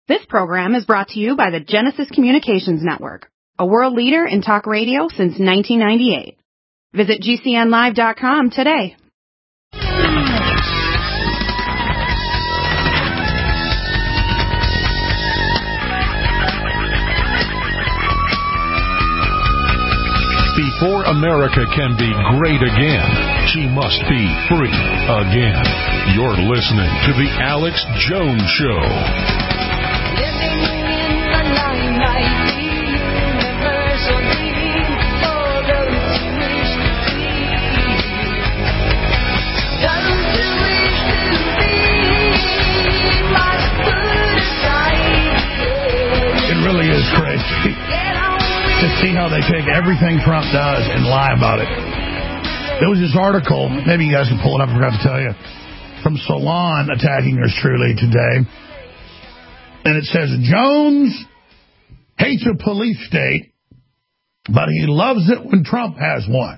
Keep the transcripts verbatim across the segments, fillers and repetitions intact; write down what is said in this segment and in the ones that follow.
This program is brought to you by the Genesis Communications Network, a world leader in talk radio since nineteen ninety-eight. Visit G C N live dot com today. Before America can be great again, she must be free again. You're listening to The Alex Jones Show. Living in the limelight, the universal dream for those who wish to be. Those who wish to be must put aside. It really is crazy to see how they take everything Trump does and lie about it. There was this article, maybe you guys can pull it up, I forgot to tell you, from Salon attacking yours truly today. And it says, Jones hates a police state, but he loves it when Trump has one.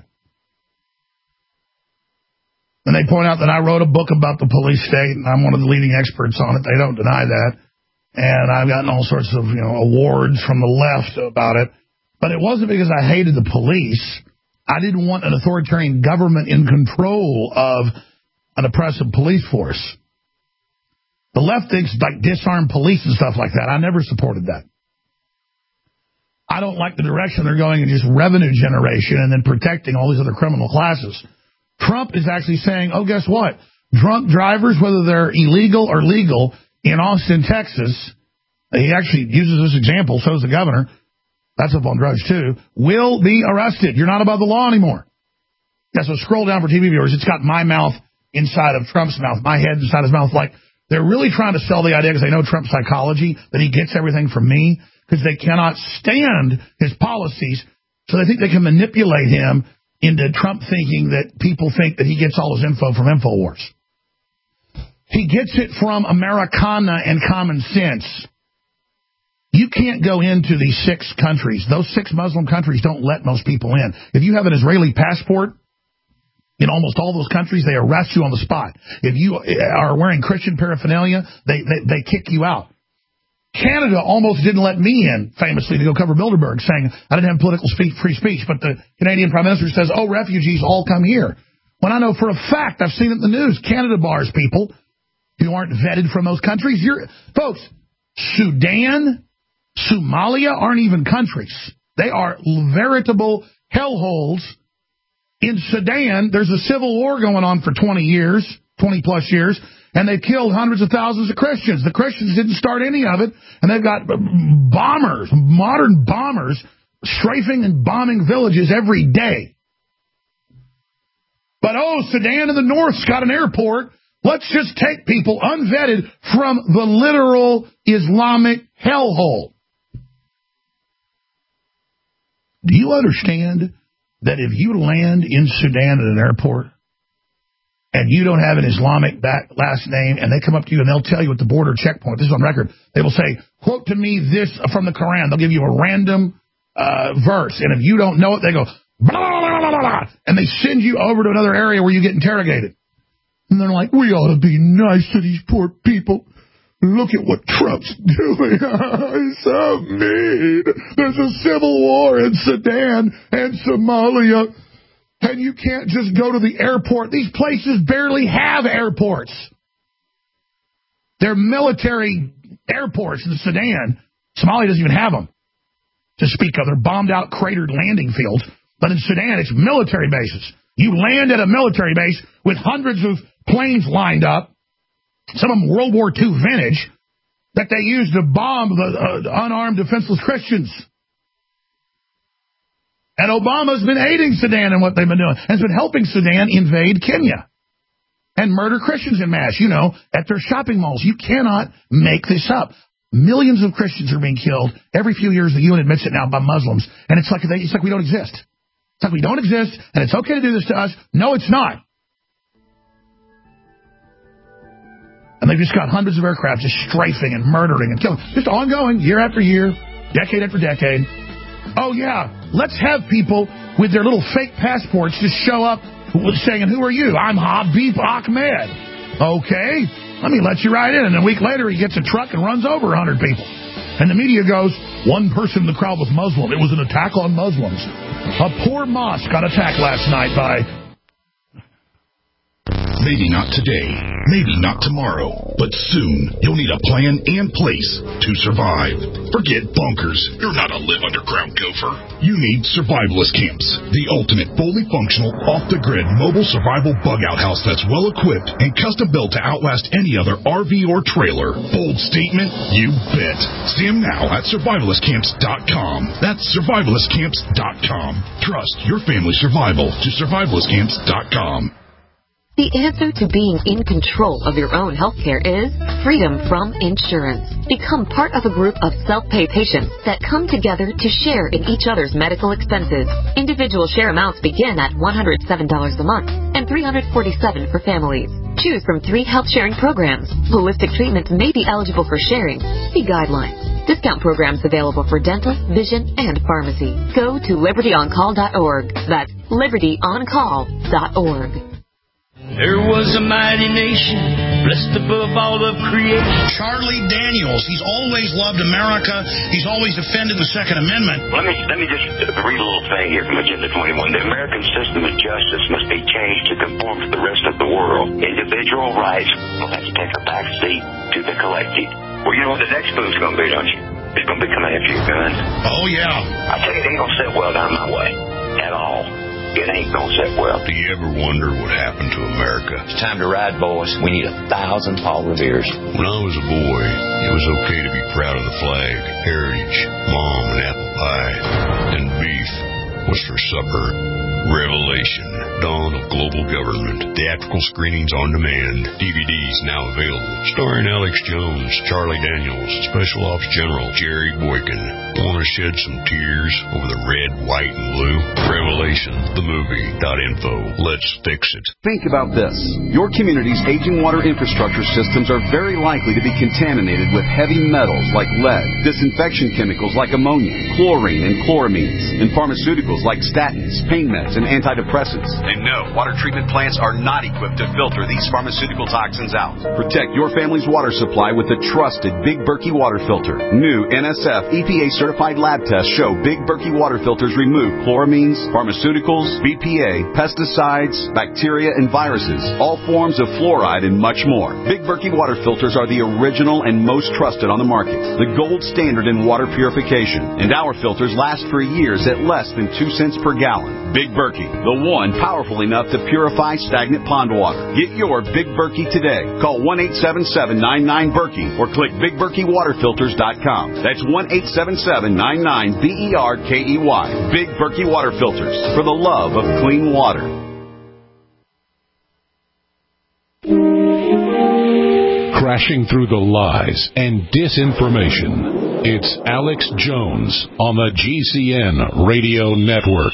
And they point out that I wrote a book about the police state, and I'm one of the leading experts on it. They don't deny that. And I've gotten all sorts of, you know, awards from the left about it. But it wasn't because I hated the police. I didn't want an authoritarian government in control of an oppressive police force. The left thinks like disarm police and stuff like that. I never supported that. I don't like the direction they're going in just revenue generation and then protecting all these other criminal classes. Trump is actually saying, oh, guess what? Drunk drivers, whether they're illegal or legal, in Austin, Texas, he actually uses this example, so does the governor, that's up on drugs too, will be arrested. You're not above the law anymore. Yeah, so scroll down for T V viewers. It's got my mouth inside of Trump's mouth, my head inside his mouth. Like, they're really trying to sell the idea, because they know Trump's psychology, that he gets everything from me, because they cannot stand his policies, so they think they can manipulate him into Trump thinking that people think that he gets all his info from InfoWars. He gets it from Americana and common sense. You can't go into these six countries. Those six Muslim countries don't let most people in. If you have an Israeli passport, in almost all those countries, they arrest you on the spot. If you are wearing Christian paraphernalia, they, they, they kick you out. Canada almost didn't let me in, famously, to go cover Bilderberg, saying I didn't have political speech, free speech. But the Canadian Prime Minister says, oh, refugees all come here. When I know for a fact, I've seen it in the news, Canada bars people who aren't vetted from those countries. You're, folks, Sudan, Somalia aren't even countries. They are veritable hellholes. In Sudan, there's a civil war going on for twenty years, twenty plus years, and they've killed hundreds of thousands of Christians. The Christians didn't start any of it, and they've got bombers, modern bombers, strafing and bombing villages every day. But, oh, Sudan in the north's got an airport. Let's just take people unvetted from the literal Islamic hellhole. Do you understand that if you land in Sudan at an airport and you don't have an Islamic back last name, and they come up to you and they'll tell you at the border checkpoint, this is on record, they will say, quote to me this from the Quran. They'll give you a random uh, verse, and if you don't know it, they go, blah, blah, blah, blah, blah, and they send you over to another area where you get interrogated. And they're like, we ought to be nice to these poor people. Look at what Trump's doing. He's so mean. There's a civil war in Sudan and Somalia, and you can't just go to the airport. These places barely have airports. They're military airports in Sudan. Somalia doesn't even have them to speak of. They're bombed out, cratered landing fields. But in Sudan, it's military bases. You land at a military base with hundreds of planes lined up, some of them World War Two vintage, that they used to bomb the uh, unarmed, defenseless Christians. And Obama's been aiding Sudan in what they've been doing, and has been helping Sudan invade Kenya and murder Christians en masse, you know, at their shopping malls. You cannot make this up. Millions of Christians are being killed every few years. The U N admits it now by Muslims, and it's like they, it's like we don't exist. It's like we don't exist, and it's okay to do this to us. No, it's not. And they've just got hundreds of aircraft just strafing and murdering and killing. Just ongoing, year after year, decade after decade. Oh, yeah, let's have people with their little fake passports just show up saying, who are you? I'm Habib Ahmed. Okay. let me let you right in. And a week later, he gets a truck and runs over one hundred people. And the media goes, one person in the crowd was Muslim. It was an attack on Muslims. A poor mosque got attacked last night by... Maybe not today, maybe not tomorrow, but soon you'll need a plan and place to survive. Forget bunkers. You're not a live underground gopher. You need survivalist camps, the ultimate fully functional, off-the-grid mobile survival bug-out house that's well-equipped and custom-built to outlast any other R V or trailer. Bold statement? You bet. See them now at survivalist camps dot com. That's survivalist camps dot com. Trust your family's survival to survivalist camps dot com. The answer to being in control of your own healthcare is freedom from insurance. Become part of a group of self-pay patients that come together to share in each other's medical expenses. Individual share amounts begin at one hundred seven dollars a month and three hundred forty-seven dollars for families. Choose from three health-sharing programs. Holistic treatments may be eligible for sharing. See guidelines. Discount programs available for dental, vision, and pharmacy. Go to liberty on call dot org. That's liberty on call dot org. There was a mighty nation, blessed above all of creation. Charlie Daniels, he's always loved America. He's always defended the Second Amendment. Let me let me just read a little thing here from Agenda twenty-one. The American system of justice must be changed to conform to the rest of the world. Individual rights will have to take a back seat to the collective. Well, you know what the next move's going to be, don't you? It's going to be coming after your gun. Oh, yeah. I tell you, it ain't going to sit well down my way at all. It ain't gonna sit well. Do you ever wonder what happened to America? It's time to ride, boys. We need a thousand Paul Reveres. When I was a boy, it was okay to be proud of the flag, heritage, mom and apple pie, and beef was for supper. Revelation, Dawn of Global Government, theatrical screenings on demand, D V Ds now available, starring Alex Jones, Charlie Daniels, Special Ops General Jerry Boykin. Want to shed some tears over the red, white, and blue? Revelation, the movie dot info. Let's fix it. Think about this. Your community's aging water infrastructure systems are very likely to be contaminated with heavy metals like lead, disinfection chemicals like ammonia, chlorine and chloramines, and pharmaceuticals like statins, pain meds, and antidepressants. And no, water treatment plants are not equipped to filter these pharmaceutical toxins out. Protect your family's water supply with the trusted Big Berkey water filter. New N S F E P A certified lab tests show Big Berkey water filters remove chloramines, pharmaceuticals, B P A, pesticides, bacteria, and viruses, all forms of fluoride, and much more. Big Berkey water filters are the original and most trusted on the market, the gold standard in water purification. And our filters last for years at less than two cents per gallon. Big Berkey, the one powerful enough to purify stagnant pond water. Get your Big Berkey today. Call one eight seven seven, nine nine, Berkey or click big berkey water filters dot com. That's one eight seven seven, nine nine, B E R K E Y. Big Berkey Water Filters, for the love of clean water. Crashing through the lies and disinformation. It's Alex Jones on the G C N Radio Network.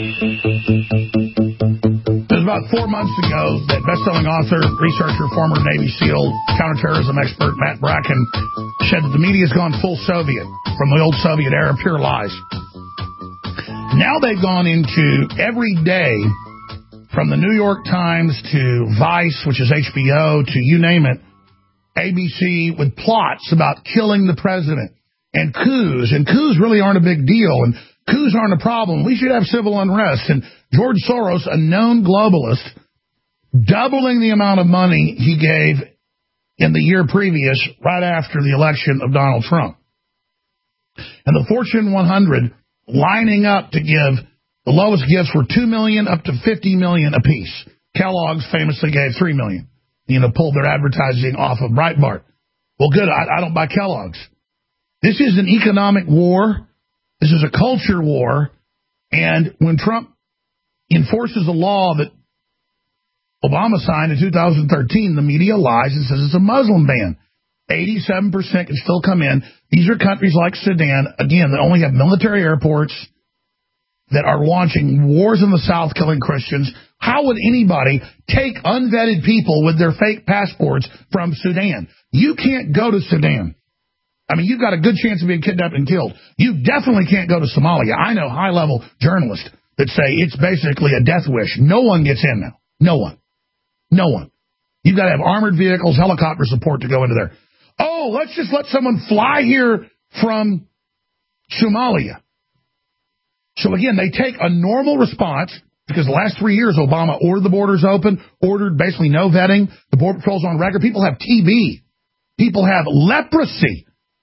It was about four months ago that best-selling author, researcher, former Navy SEAL, counterterrorism expert Matt Bracken said that the media's gone full Soviet from the old Soviet era, pure lies. Now they've gone into every day, from the New York Times to Vice, which is H B O, to you name it, A B C, with plots about killing the president and coups. And coups really aren't a big deal. And coups aren't a problem. We should have civil unrest. And George Soros, a known globalist, doubling the amount of money he gave in the year previous, right after the election of Donald Trump. And the Fortune one hundred lining up to give, the lowest gifts were two million dollars up to fifty million dollars apiece. Kellogg's famously gave three million dollars. You know, pulled their advertising off of Breitbart. Well, good, I, I don't buy Kellogg's. This is an economic war. This is a culture war. And when Trump enforces a law that Obama signed in two thousand thirteen, the media lies and says it's a Muslim ban. eighty-seven percent can still come in. These are countries like Sudan, again, that only have military airports, that are launching wars in the South, killing Christians. How would anybody take unvetted people with their fake passports from Sudan? You can't go to Sudan. I mean, you've got a good chance of being kidnapped and killed. You definitely can't go to Somalia. I know high-level journalists that say it's basically a death wish. No one gets in now. No one. No one. You've got to have armored vehicles, helicopter support to go into there. Oh, let's just let someone fly here from Somalia. So again, they take a normal response, because the last three years Obama ordered the borders open, ordered basically no vetting. The Border Patrol's on record. People have T B. People have leprosy.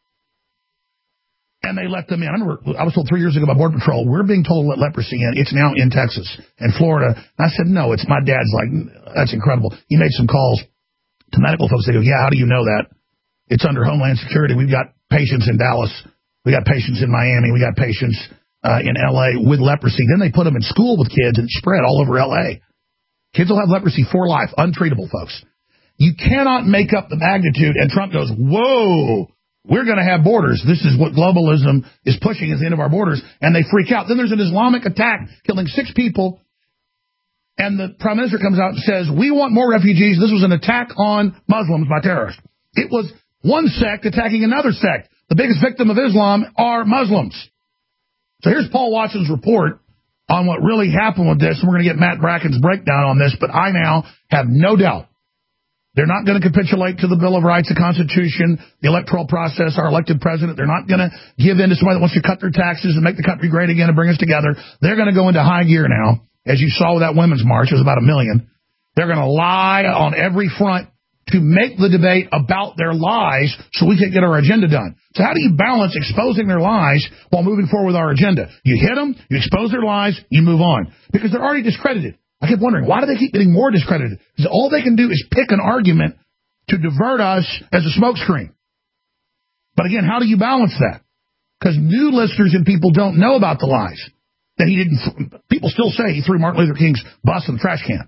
And they let them in. I remember I was told three years ago by Border Patrol, we're being told to let leprosy in. It's now in Texas and Florida. And I said, no, it's my dad's like, that's incredible. He made some calls to medical folks. They go, yeah, how do you know that? It's under Homeland Security. We've got patients in Dallas. We got patients in Miami. We got patients uh, in L A with leprosy. Then they put them in school with kids and it spread all over L A. Kids will have leprosy for life, untreatable, folks. You cannot make up the magnitude. And Trump goes, whoa. We're going to have borders. This is what globalism is pushing at the end of our borders. And they freak out. Then there's an Islamic attack killing six people. And the prime minister comes out and says, we want more refugees. This was an attack on Muslims by terrorists. It was one sect attacking another sect. The biggest victim of Islam are Muslims. So here's Paul Watson's report on what really happened with this. And we're going to get Matt Bracken's breakdown on this. But I now have no doubt they're not going to capitulate to the Bill of Rights, the Constitution, the electoral process, our elected president. They're not going to give in to somebody that wants to cut their taxes and make the country great again and bring us together. They're going to go into high gear now. As you saw with that women's march, it was about a million. They're going to lie on every front to make the debate about their lies so we can get our agenda done. So how do you balance exposing their lies while moving forward with our agenda? You hit them, you expose their lies, you move on. Because they're already discredited. I kept wondering, why do they keep getting more discredited? Because all they can do is pick an argument to divert us as a smokescreen. But again, how do you balance that? Because new listeners and people don't know about the lies. That he didn't. People still say he threw Martin Luther King's bus in the trash can.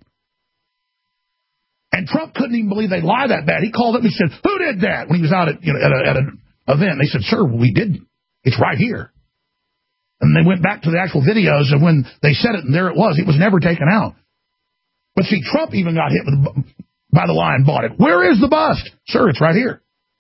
And Trump couldn't even believe they lie that bad. He called up and he said, who did that? When he was out at, you know, at, a, at an event, they said, sir, we didn't. It's right here. And they went back to the actual videos of when they said it, and there it was. It was never taken out. But see, Trump even got hit with, by the lie and bought it. Where is the bust? Sir, it's right here.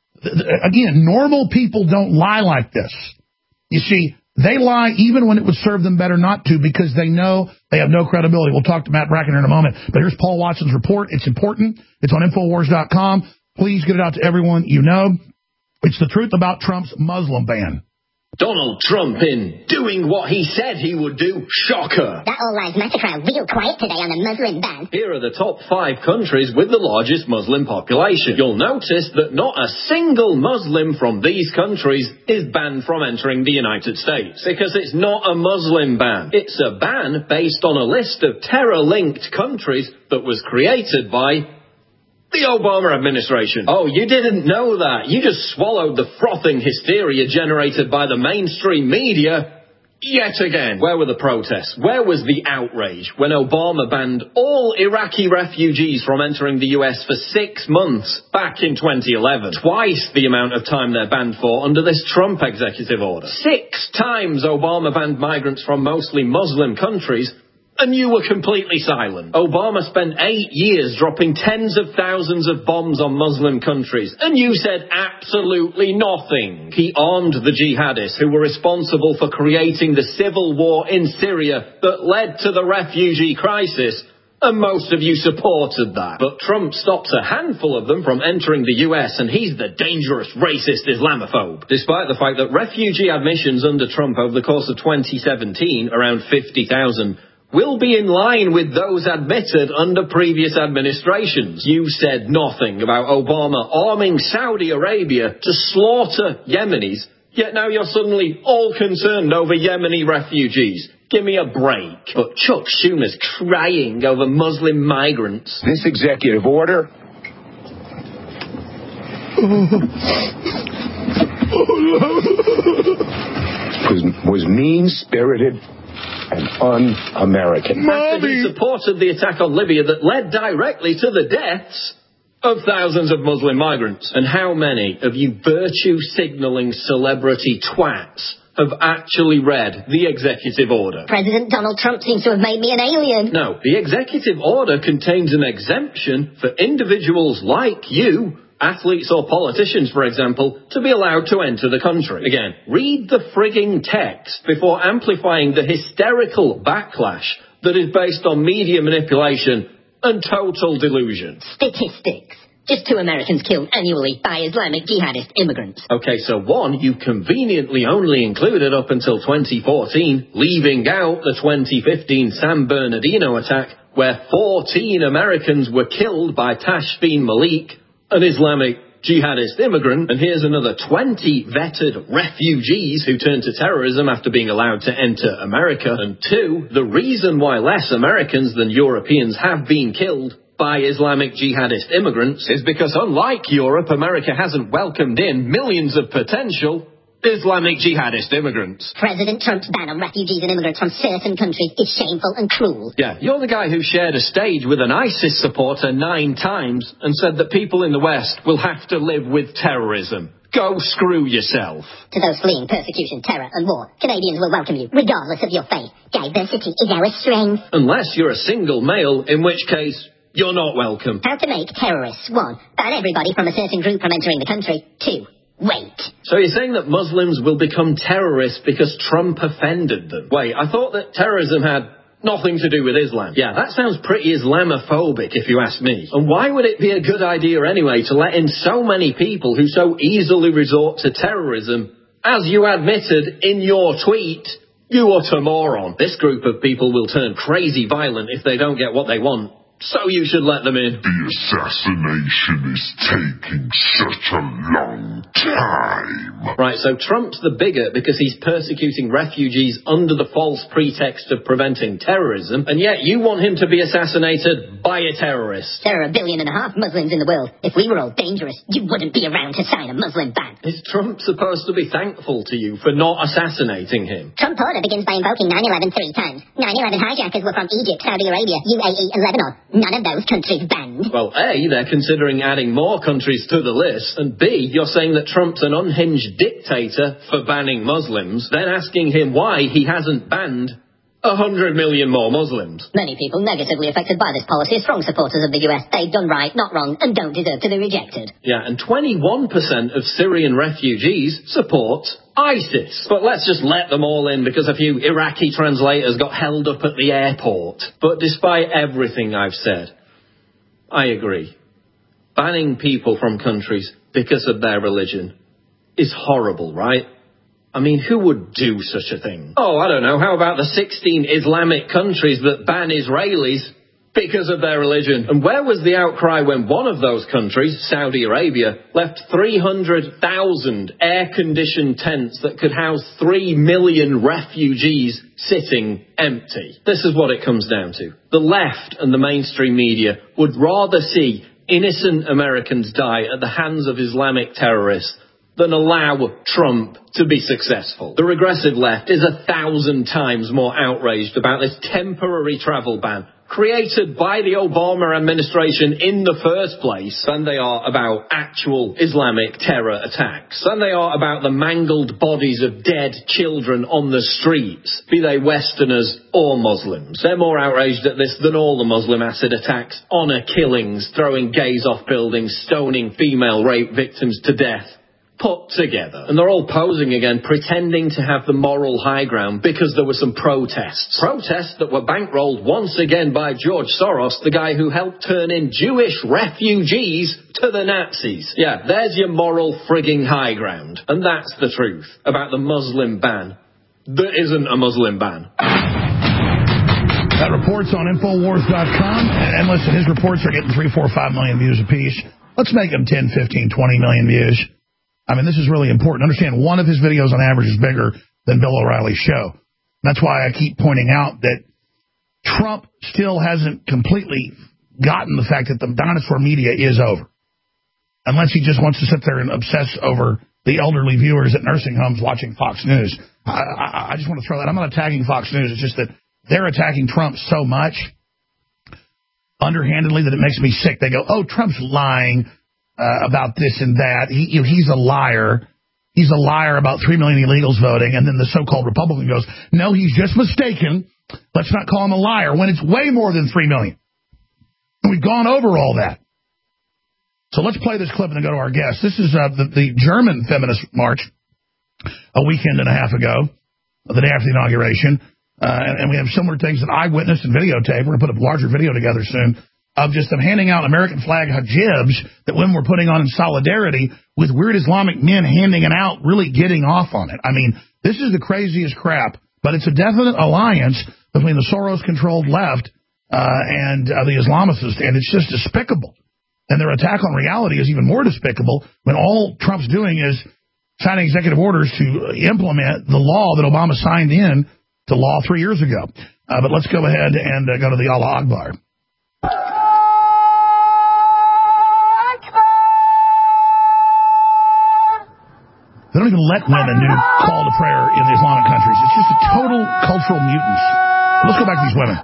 Again, normal people don't lie like this. You see, they lie even when it would serve them better not to, because they know they have no credibility. We'll talk to Matt Bracken in a moment. But here's Paul Watson's report. It's important. It's on Infowars dot com. Please get it out to everyone you know. It's the truth about Trump's Muslim ban. Donald Trump in doing what he said he would do. Shocker. That All Lives Matter crowd real quiet today on the Muslim ban. Here are the top five countries with the largest Muslim population. You'll notice that not a single Muslim from these countries is banned from entering the United States. Because it's not a Muslim ban. It's a ban based on a list of terror-linked countries that was created by the Obama administration. Oh, you didn't know that. You just swallowed the frothing hysteria generated by the mainstream media yet again. Where were the protests? Where was the outrage when Obama banned all Iraqi refugees from entering the U S for six months back in twenty eleven? Twice the amount of time they're banned for under this Trump executive order. Six times Obama banned migrants from mostly Muslim countries, and you were completely silent. Obama spent eight years dropping tens of thousands of bombs on Muslim countries, and you said absolutely nothing. He armed the jihadists who were responsible for creating the civil war in Syria that led to the refugee crisis, and most of you supported that. But Trump stops a handful of them from entering the U S, and he's the dangerous racist Islamophobe. Despite the fact that refugee admissions under Trump over the course of twenty seventeen, around fifty thousand, will be in line with those admitted under previous administrations. You said nothing about Obama arming Saudi Arabia to slaughter Yemenis, yet now you're suddenly all concerned over Yemeni refugees. Give me a break. But Chuck Schumer's crying over Muslim migrants. This executive order was, was mean-spirited and un-American. After he supported the attack on Libya that led directly to the deaths of thousands of Muslim migrants. And how many of you virtue-signaling celebrity twats have actually read the executive order? President Donald Trump seems to have made me an alien. No, the executive order contains an exemption for individuals like you, athletes or politicians, for example, to be allowed to enter the country. Again, read the frigging text before amplifying the hysterical backlash that is based on media manipulation and total delusion. Statistics. Just two Americans killed annually by Islamic jihadist immigrants. Okay, so one you conveniently only included up until twenty fourteen, leaving out the twenty fifteen San Bernardino attack, where fourteen Americans were killed by Tashfeen Malik, an Islamic jihadist immigrant, and here's another twenty vetted refugees who turned to terrorism after being allowed to enter America. And two, the reason why less Americans than Europeans have been killed by Islamic jihadist immigrants is because, unlike Europe, America hasn't welcomed in millions of potential Islamic jihadist immigrants. President Trump's ban on refugees and immigrants from certain countries is shameful and cruel. Yeah, you're the guy who shared a stage with an ISIS supporter nine times and said that people in the West will have to live with terrorism. Go screw yourself. To those fleeing persecution, terror and war, Canadians will welcome you, regardless of your faith. Diversity is our strength. Unless you're a single male, in which case you're not welcome. How to make terrorists. One, ban everybody from a certain group from entering the country. Two, wait. So you're saying that Muslims will become terrorists because Trump offended them? Wait, I thought that terrorism had nothing to do with Islam. Yeah, that sounds pretty Islamophobic if you ask me. And why would it be a good idea anyway to let in so many people who so easily resort to terrorism, as you admitted in your tweet? You utter moron. This group of people will turn crazy violent if they don't get what they want. So you should let them in. The assassination is taking such a long time. Right, so Trump's the bigot because he's persecuting refugees under the false pretext of preventing terrorism, and yet you want him to be assassinated by a terrorist. There are a billion and a half Muslims in the world. If we were all dangerous, you wouldn't be around to sign a Muslim ban. Is Trump supposed to be thankful to you for not assassinating him? Trump order begins by invoking nine eleven three times. nine eleven hijackers were from Egypt, Saudi Arabia, U A E and Lebanon. None of those countries banned. Well, A, they're considering adding more countries to the list, and B, you're saying that Trump's an unhinged dictator for banning Muslims, then asking him why he hasn't banned a hundred million more Muslims. Many people negatively affected by this policy are strong supporters of the U S. They've done right, not wrong, and don't deserve to be rejected. Yeah, and twenty-one percent of Syrian refugees support ISIS. But let's just let them all in because a few Iraqi translators got held up at the airport. But despite everything I've said, I agree. Banning people from countries because of their religion is horrible, right? I mean, who would do such a thing? Oh, I don't know. How about the sixteen Islamic countries that ban Israelis because of their religion? And where was the outcry when one of those countries, Saudi Arabia, left three hundred thousand air-conditioned tents that could house three million refugees sitting empty? This is what it comes down to. The left and the mainstream media would rather see innocent Americans die at the hands of Islamic terrorists than allow Trump to be successful. The regressive left is a thousand times more outraged about this temporary travel ban created by the Obama administration in the first place than they are about actual Islamic terror attacks, than they are about the mangled bodies of dead children on the streets, be they Westerners or Muslims. They're more outraged at this than all the Muslim acid attacks, honour killings, throwing gays off buildings, stoning female rape victims to death, put together. And they're all posing again, pretending to have the moral high ground because there were some protests. Protests that were bankrolled once again by George Soros, the guy who helped turn in Jewish refugees to the Nazis. Yeah, there's your moral frigging high ground. And that's the truth about the Muslim ban that isn't a Muslim ban. That report's on Infowars dot com. And listen, his reports are getting three, four, five million views apiece. Let's make them ten, fifteen, twenty million views. I mean, this is really important. Understand, one of his videos on average is bigger than Bill O'Reilly's show. That's why I keep pointing out that Trump still hasn't completely gotten the fact that the dinosaur media is over. Unless he just wants to sit there and obsess over the elderly viewers at nursing homes watching Fox News. I, I, I just want to throw that. I'm not attacking Fox News. It's just that they're attacking Trump so much underhandedly that it makes me sick. They go, oh, Trump's lying Uh, about this and that. He, you know, he's a liar. He's a liar about three million illegals voting. And then the so-called Republican goes, no, he's just mistaken. Let's not call him a liar when it's way more than three million. And we've gone over all that. So let's play this clip and then go to our guest. This is uh, the, the German feminist march a weekend and a half ago, the day after the inauguration. Uh, and, and we have similar things that I witnessed and videotaped. We're going to put a larger video together soon of just them handing out American flag hijabs that women were putting on in solidarity with weird Islamic men handing it out, really getting off on it. I mean, this is the craziest crap, but it's a definite alliance between the Soros-controlled left uh, and uh, the Islamicists, and it's just despicable. And their attack on reality is even more despicable when all Trump's doing is signing executive orders to implement the law that Obama signed in to law three years ago. Uh, but let's go ahead and uh, go to the Allah Akbar. They don't even let women do call to prayer in the Islamic countries. It's just a total cultural mutants. Let's go back to these women.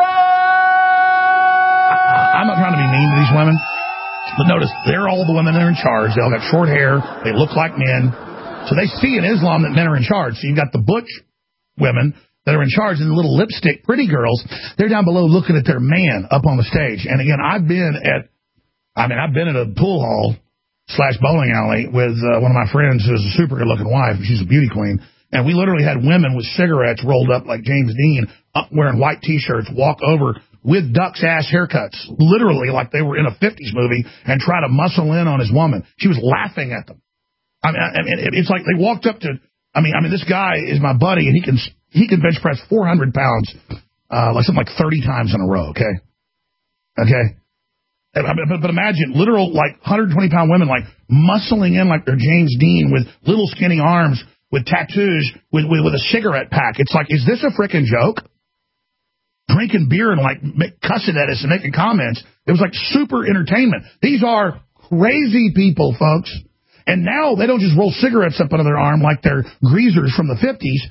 I, I'm not trying to be mean to these women, but notice, they're all the women that are in charge. They all got short hair. They look like men. So they see in Islam that men are in charge. So you've got the butch women that are in charge, and the little lipstick pretty girls, they're down below looking at their man up on the stage. And again, I've been at, I mean, I've been at a pool hall slash bowling alley with uh, one of my friends who's a super good-looking wife. She's a beauty queen. And we literally had women with cigarettes rolled up like James Dean, up wearing white T-shirts, walk over with duck's ass haircuts, literally like they were in a fifties movie, and try to muscle in on his woman. She was laughing at them. I mean, I mean it's like they walked up to, I mean, I mean, this guy is my buddy, and he can he can bench press four hundred pounds, uh, like something like thirty times in a row, okay? Okay? But, but imagine literal, like, one hundred twenty pound women, like, muscling in like they're James Dean with little skinny arms, with tattoos, with, with, with a cigarette pack. It's like, is this a frickin' joke? Drinking beer and, like, make, cussing at us and making comments. It was, like, super entertainment. These are crazy people, folks. And now they don't just roll cigarettes up under their arm like they're greasers from the fifties.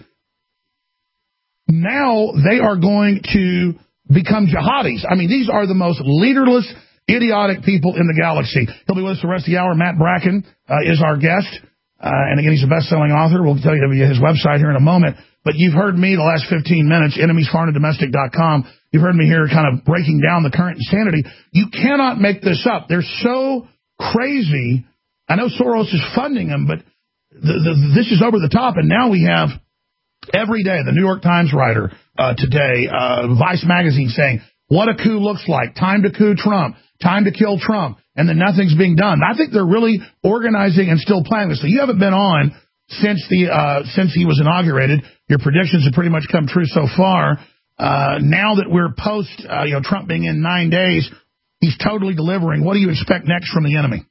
Now they are going to become jihadis. I mean, these are the most leaderless, idiotic people in the galaxy. He'll be with us the rest of the hour. Matt Bracken uh, is our guest. Uh, and again, he's a best-selling author. We'll tell you his website here in a moment. But you've heard me the last fifteen minutes, enemies foreign and domestic dot com. You've heard me here kind of breaking down the current insanity. You cannot make this up. They're so crazy. I know Soros is funding them, but the, the, this is over the top. And now we have every day the New York Times writer uh, today, uh, Vice magazine saying, what a coup looks like. Time to coup Trump. Time to kill Trump. And then nothing's being done. I think they're really organizing and still planning this. So you haven't been on since the uh, since he was inaugurated. Your predictions have pretty much come true so far. Uh, now that we're post, uh, you know, Trump being in nine days, he's totally delivering. What do you expect next from the enemy?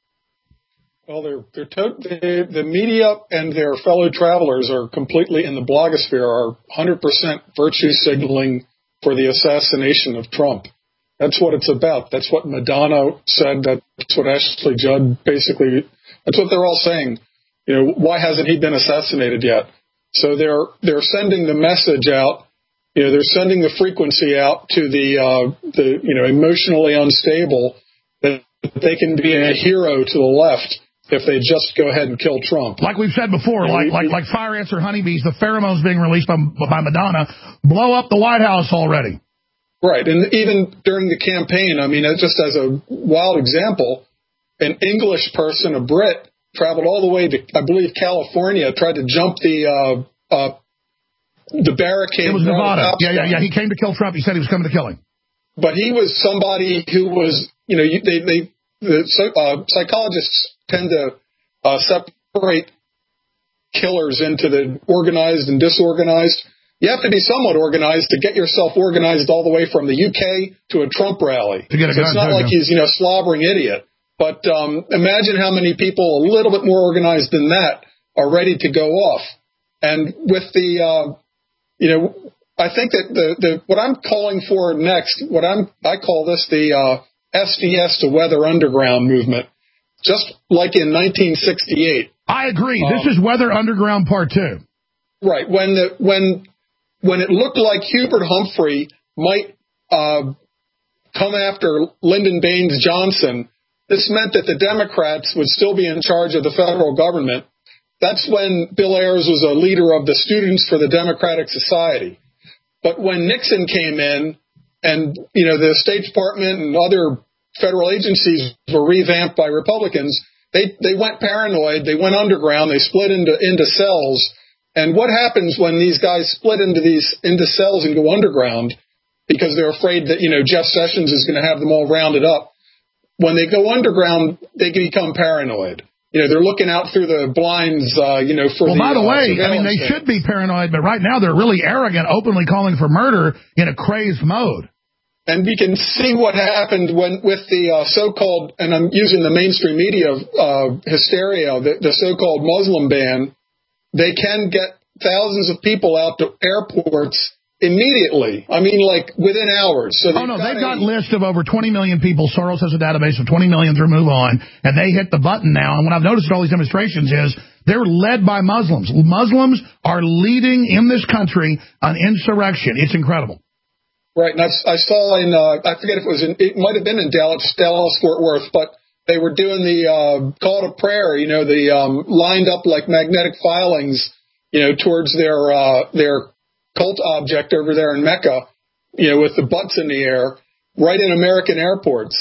Well, they're, they're to- they, the media and their fellow travelers are completely in the blogosphere are one hundred percent virtue signaling for the assassination of Trump. That's what it's about. That's what Madonna said. That's what Ashley Judd basically, that's what they're all saying. You know, why hasn't he been assassinated yet? So they're they're sending the message out. You know, they're sending the frequency out to the uh, the you know emotionally unstable that they can be a hero to the left if they just go ahead and kill Trump. Like we've said before, like like like fire ants or honeybees, the pheromones being released by, by Madonna blow up the White House already. Right, and even during the campaign, I mean, just as a wild example, an English person, a Brit, traveled all the way to, I believe, California, tried to jump the uh, uh, the barricade. It was Nevada. Yeah, yeah, yeah. He came to kill Trump. He said he was coming to kill him. But he was somebody who was, you know, they they the uh, psychologists tend to uh, separate killers into the organized and disorganized. You have to be somewhat organized to get yourself organized all the way from the U K to a Trump rally. To get a so gun, it's not too, like yeah. he's, you know, slobbering idiot. But um, imagine how many people a little bit more organized than that are ready to go off. And with the, uh, you know, I think that the, the what I'm calling for next, what I'm I call this the uh, S D S to Weather Underground movement, just like in nineteen sixty-eight. I agree. Um, this is Weather Underground Part Two. Right. When the when when it looked like Hubert Humphrey might uh, come after Lyndon Baines Johnson, this meant that the Democrats would still be in charge of the federal government. That's when Bill Ayers was a leader of the Students for the Democratic Society. But when Nixon came in and, you know, the State Department and other federal agencies were revamped by Republicans, they, they went paranoid, they went underground, they split into, into cells. And what happens when these guys split into these into cells and go underground? because they're afraid that, you know, Jeff Sessions is going to have them all rounded up. When they go underground, they can become paranoid. You know, they're looking out through the blinds, uh, you know, for well, the by the uh, way, I mean, they thing. should be paranoid, but right now they're really arrogant, openly calling for murder in a crazed mode. And we can see what happened when with the uh, so-called, and I'm using the mainstream media uh, hysteria, the, the so-called Muslim ban. They can get thousands of people out to airports immediately. I mean, like, within hours. So oh, no, they've got a list of over twenty million people. Soros has a database of twenty million through Move On, and they hit the button now. And what I've noticed at all these demonstrations is they're led by Muslims. Muslims are leading in this country an insurrection. It's incredible. Right, and I, I saw in, uh, I forget if it was in, it might have been in Dallas, Dallas, Fort Worth, but they were doing the uh, call to prayer, you know, the um, lined up like magnetic filings, you know, towards their uh, their cult object over there in Mecca, you know, with the butts in the air, right in American airports.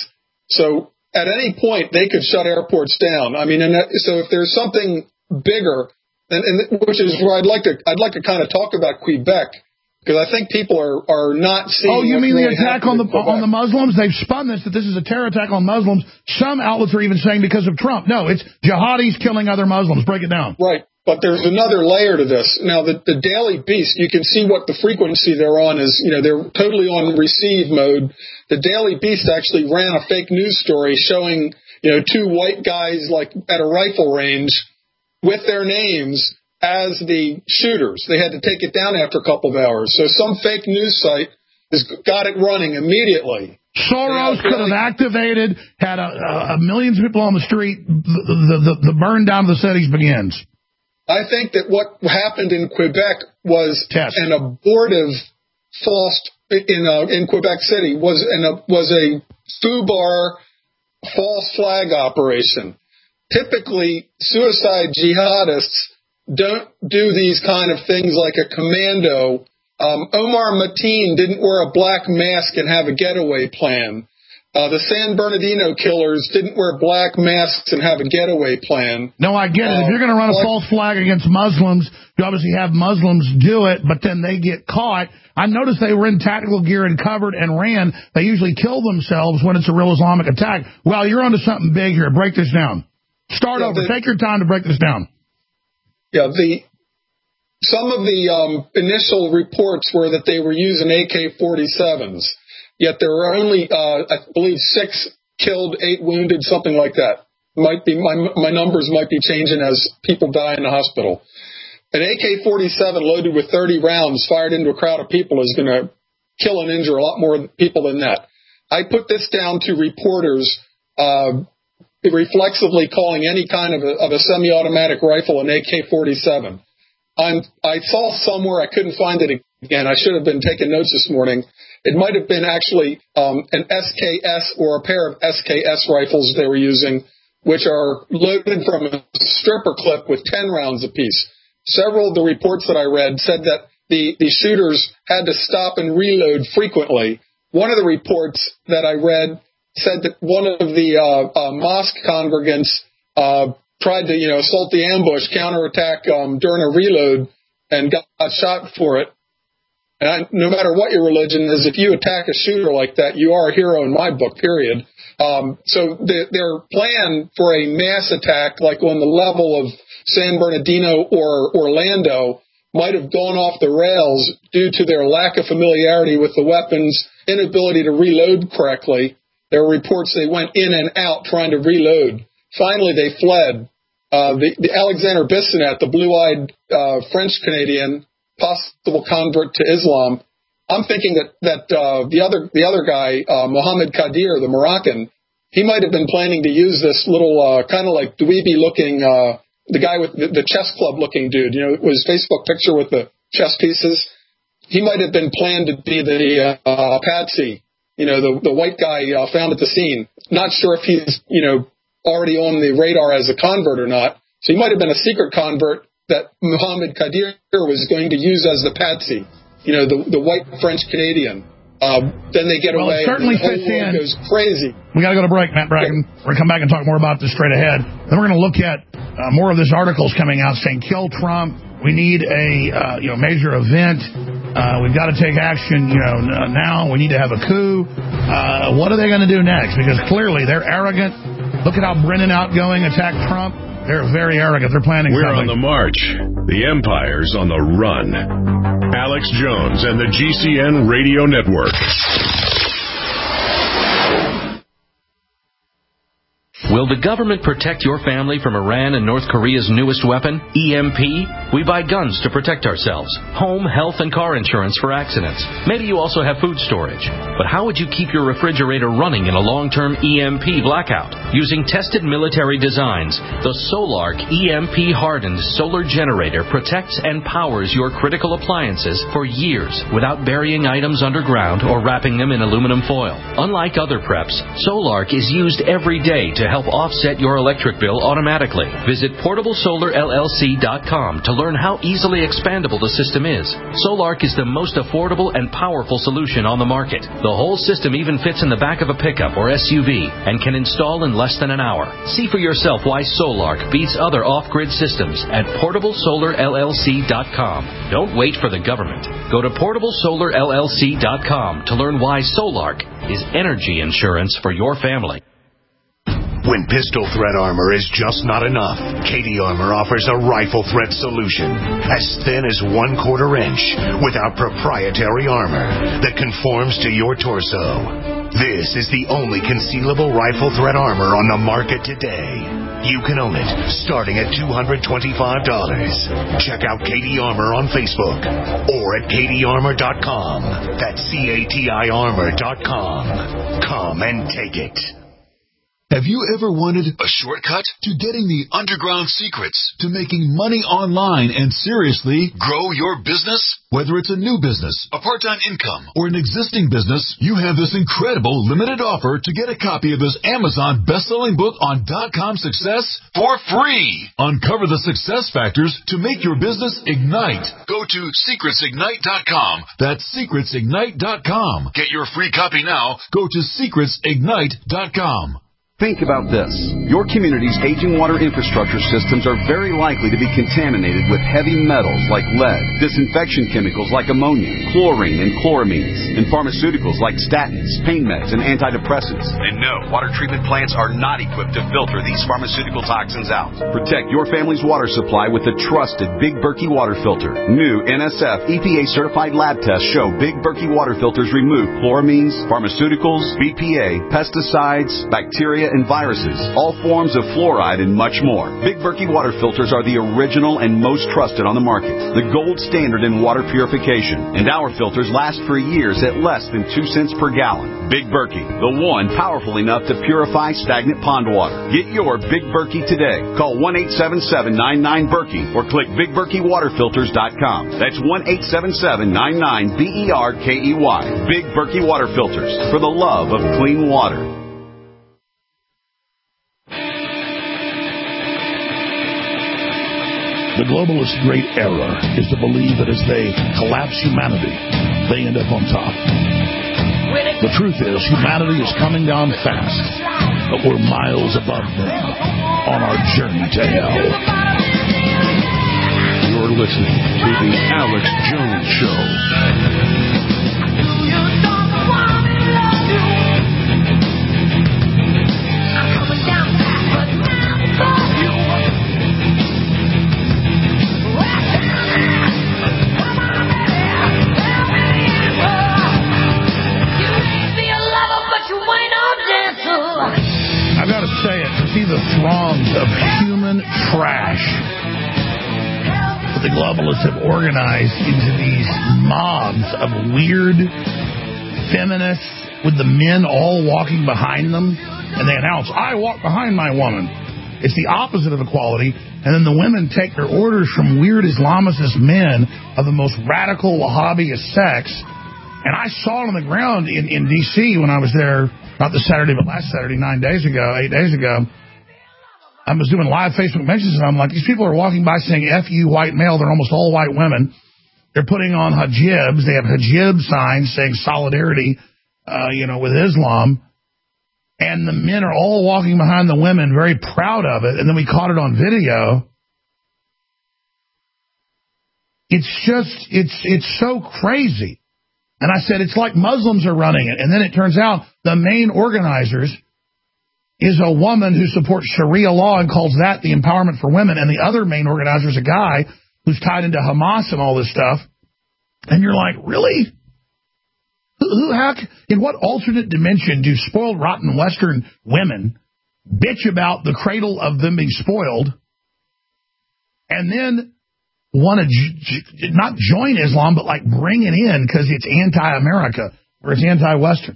So at any point, they could shut airports down. I mean, and that, so if there's something bigger, and, and which is where I'd like to, I'd like to kind of talk about Quebec, because I think people are, are not seeing. Oh, you mean really the attack on the on the Muslims? They've spun this that this is a terror attack on Muslims. Some outlets are even saying because of Trump. No, it's jihadis killing other Muslims. Break it down. Right. But there's another layer to this. Now, the, the Daily Beast, you can see what the frequency they're on is, you know, they're totally on receive mode. The Daily Beast actually ran a fake news story showing, you know, two white guys, like, at a rifle range with their names as the shooters. They had to take it down after a couple of hours. So some fake news site has got it running immediately. Soros could have activated, had a, a millions of people on the street, the, the, the, the burn down of the cities begins. I think that what happened in Quebec was Test. an abortive false in uh, in Quebec City was an uh, was a FUBAR false flag operation. Typically, suicide jihadists don't do these kind of things like a commando. Um, Omar Mateen didn't wear a black mask and have a getaway plan. Uh, the San Bernardino killers didn't wear black masks and have a getaway plan. No, I get it. Uh, if you're going to run a like, false flag against Muslims, you obviously have Muslims do it, but then they get caught. I noticed they were in tactical gear and covered and ran. They usually kill themselves when it's a real Islamic attack. Well, you're onto something big here. Break this down. Start yeah, over. The, Take your time to break this down. Yeah, the some of the um, initial reports were that they were using A K forty-sevens. Yet there were only, uh, I believe, six killed, eight wounded, something like that. Might be my my numbers might be changing as people die in the hospital. An A K forty-seven loaded with thirty rounds fired into a crowd of people is going to kill and injure a lot more people than that. I put this down to reporters uh, reflexively calling any kind of a, of a semi-automatic rifle an A K forty-seven. I'm, I saw somewhere, I couldn't find it again. I should have been taking notes this morning. It might have been actually um, an S K S or a pair of S K S rifles they were using, which are loaded from a stripper clip with ten rounds apiece. Several of the reports that I read said that the, the shooters had to stop and reload frequently. One of the reports that I read said that one of the uh, uh, mosque congregants uh, tried to, you know, assault the ambush, counterattack um, during a reload, and got, got shot for it. And I, no matter what your religion is, if you attack a shooter like that, you are a hero in my book, period. Um, so the, their plan for a mass attack, like on the level of San Bernardino or Orlando, might have gone off the rails due to their lack of familiarity with the weapons, inability to reload correctly. There were reports they went in and out trying to reload. Finally, they fled. Uh, the, the Alexander Bissonnette, the blue-eyed uh, French-Canadian, possible convert to Islam. I'm thinking that that uh, the other the other guy, uh, Mohammed Kadir, the Moroccan, he might have been planning to use this little uh, kind of like dweeby looking, uh, the guy with the, the chess club looking dude, you know, his Facebook picture with the chess pieces. He might have been planned to be the uh, patsy, you know, the the white guy uh, found at the scene. Not sure if he's, you know, already on the radar as a convert or not. So he might have been a secret convert that Mohammed Kadir was going to use as the patsy, you know, the the white French-Canadian. Um, then they get well, away it certainly and the whole fits world in. goes crazy. We got to go to break, Matt Bracken. We're going to come back and talk more about this straight ahead. Then we're going to look at uh, more of this articles coming out saying, kill Trump. We need a uh, you know major event. Uh, we've got to take action, you know, now. We need to have a coup. Uh, what are they going to do next? Because clearly they're arrogant. Look at how Brennan outgoing attacked Trump. They're very arrogant. They're planning We're something. on the march. The empire's on the run. Alex Jones and the G C N Radio Network. Will the government protect your family from Iran and North Korea's newest weapon, E M P? We buy guns to protect ourselves, home, health, and car insurance for accidents. Maybe you also have food storage. But how would you keep your refrigerator running in a long-term E M P blackout? Using tested military designs, the Solark E M P-hardened solar generator protects and powers your critical appliances for years without burying items underground or wrapping them in aluminum foil. Unlike other preps, Solark is used every day to help offset your electric bill automatically. Visit portable solar L L C dot com to learn how easily expandable the system is. Solark is the most affordable and powerful solution on the market. The whole system even fits in the back of a pickup or S U V and can install in less than an hour. See for yourself why Solark beats other off-grid systems at portable solar L L C dot com. Don't wait for the government. Go to portable solar L L C dot com to learn why Solark is energy insurance for your family. When pistol threat armor is just not enough, K D Armor offers a rifle threat solution as thin as one quarter inch without proprietary armor that conforms to your torso. This is the only concealable rifle threat armor on the market today. You can own it starting at two hundred twenty-five dollars. Check out K D Armor on Facebook or at K D armor dot com. That's C A T I armor dot com. Come and take it. Have you ever wanted a shortcut to getting the underground secrets to making money online and seriously grow your business? Whether it's a new business, a part-time income, or an existing business, you have this incredible limited offer to get a copy of this Amazon best-selling book on dot-com success for free. Uncover the success factors to make your business ignite. Go to secrets ignite dot com. That's secrets ignite dot com. Get your free copy now. Go to secrets ignite dot com. Think about this. Your community's aging water infrastructure systems are very likely to be contaminated with heavy metals like lead, disinfection chemicals like ammonia, chlorine and chloramines, and pharmaceuticals like statins, pain meds, and antidepressants. And no, water treatment plants are not equipped to filter these pharmaceutical toxins out. Protect your family's water supply with the trusted Big Berkey water filter. New N S F E P A-certified lab tests show Big Berkey water filters remove chloramines, pharmaceuticals, B P A, pesticides, bacteria, and viruses, all forms of fluoride, and much more. Big Berkey water filters are the original and most trusted on the market, the gold standard in water purification, and our filters last for years at less than two cents per gallon. Big Berkey, the one powerful enough to purify stagnant pond water. Get your Big Berkey today. Call one eight seven seven, nine nine, Berkey or click big berkey water filters dot com. That's one eight seven seven, nine nine, B E R K E Y. Big Berkey water filters, for the love of clean water. The globalist great error is to believe that as they collapse humanity, they end up on top. The truth is, humanity is coming down fast, but we're miles above them on our journey to hell. You're listening to The Alex Jones Show. I've got to say it, to see the throngs of human trash that the globalists have organized into these mobs of weird feminists with the men all walking behind them, and they announce, I walk behind my woman. It's the opposite of equality, and then the women take their orders from weird Islamicist men of the most radical Wahhabist sects, and I saw it on the ground in, in D C when I was there. Not this Saturday, but last Saturday, nine days ago, eight days ago. I was doing live Facebook mentions, and I'm like, these people are walking by saying, F you, white male. They're almost all white women. They're putting on hijabs. They have hijab signs saying solidarity, uh, you know, with Islam. And the men are all walking behind the women, very proud of it. And then we caught it on video. It's just, it's it's so crazy. And I said, it's like Muslims are running it. And then it turns out the main organizers is a woman who supports Sharia law and calls that the empowerment for women. And the other main organizer is a guy who's tied into Hamas and all this stuff. And you're like, really? Who, who how, in what alternate dimension do spoiled, rotten Western women bitch about the cradle of them being spoiled and then want to j- j- not join Islam, but like bring it in because it's anti-America or it's anti-Western?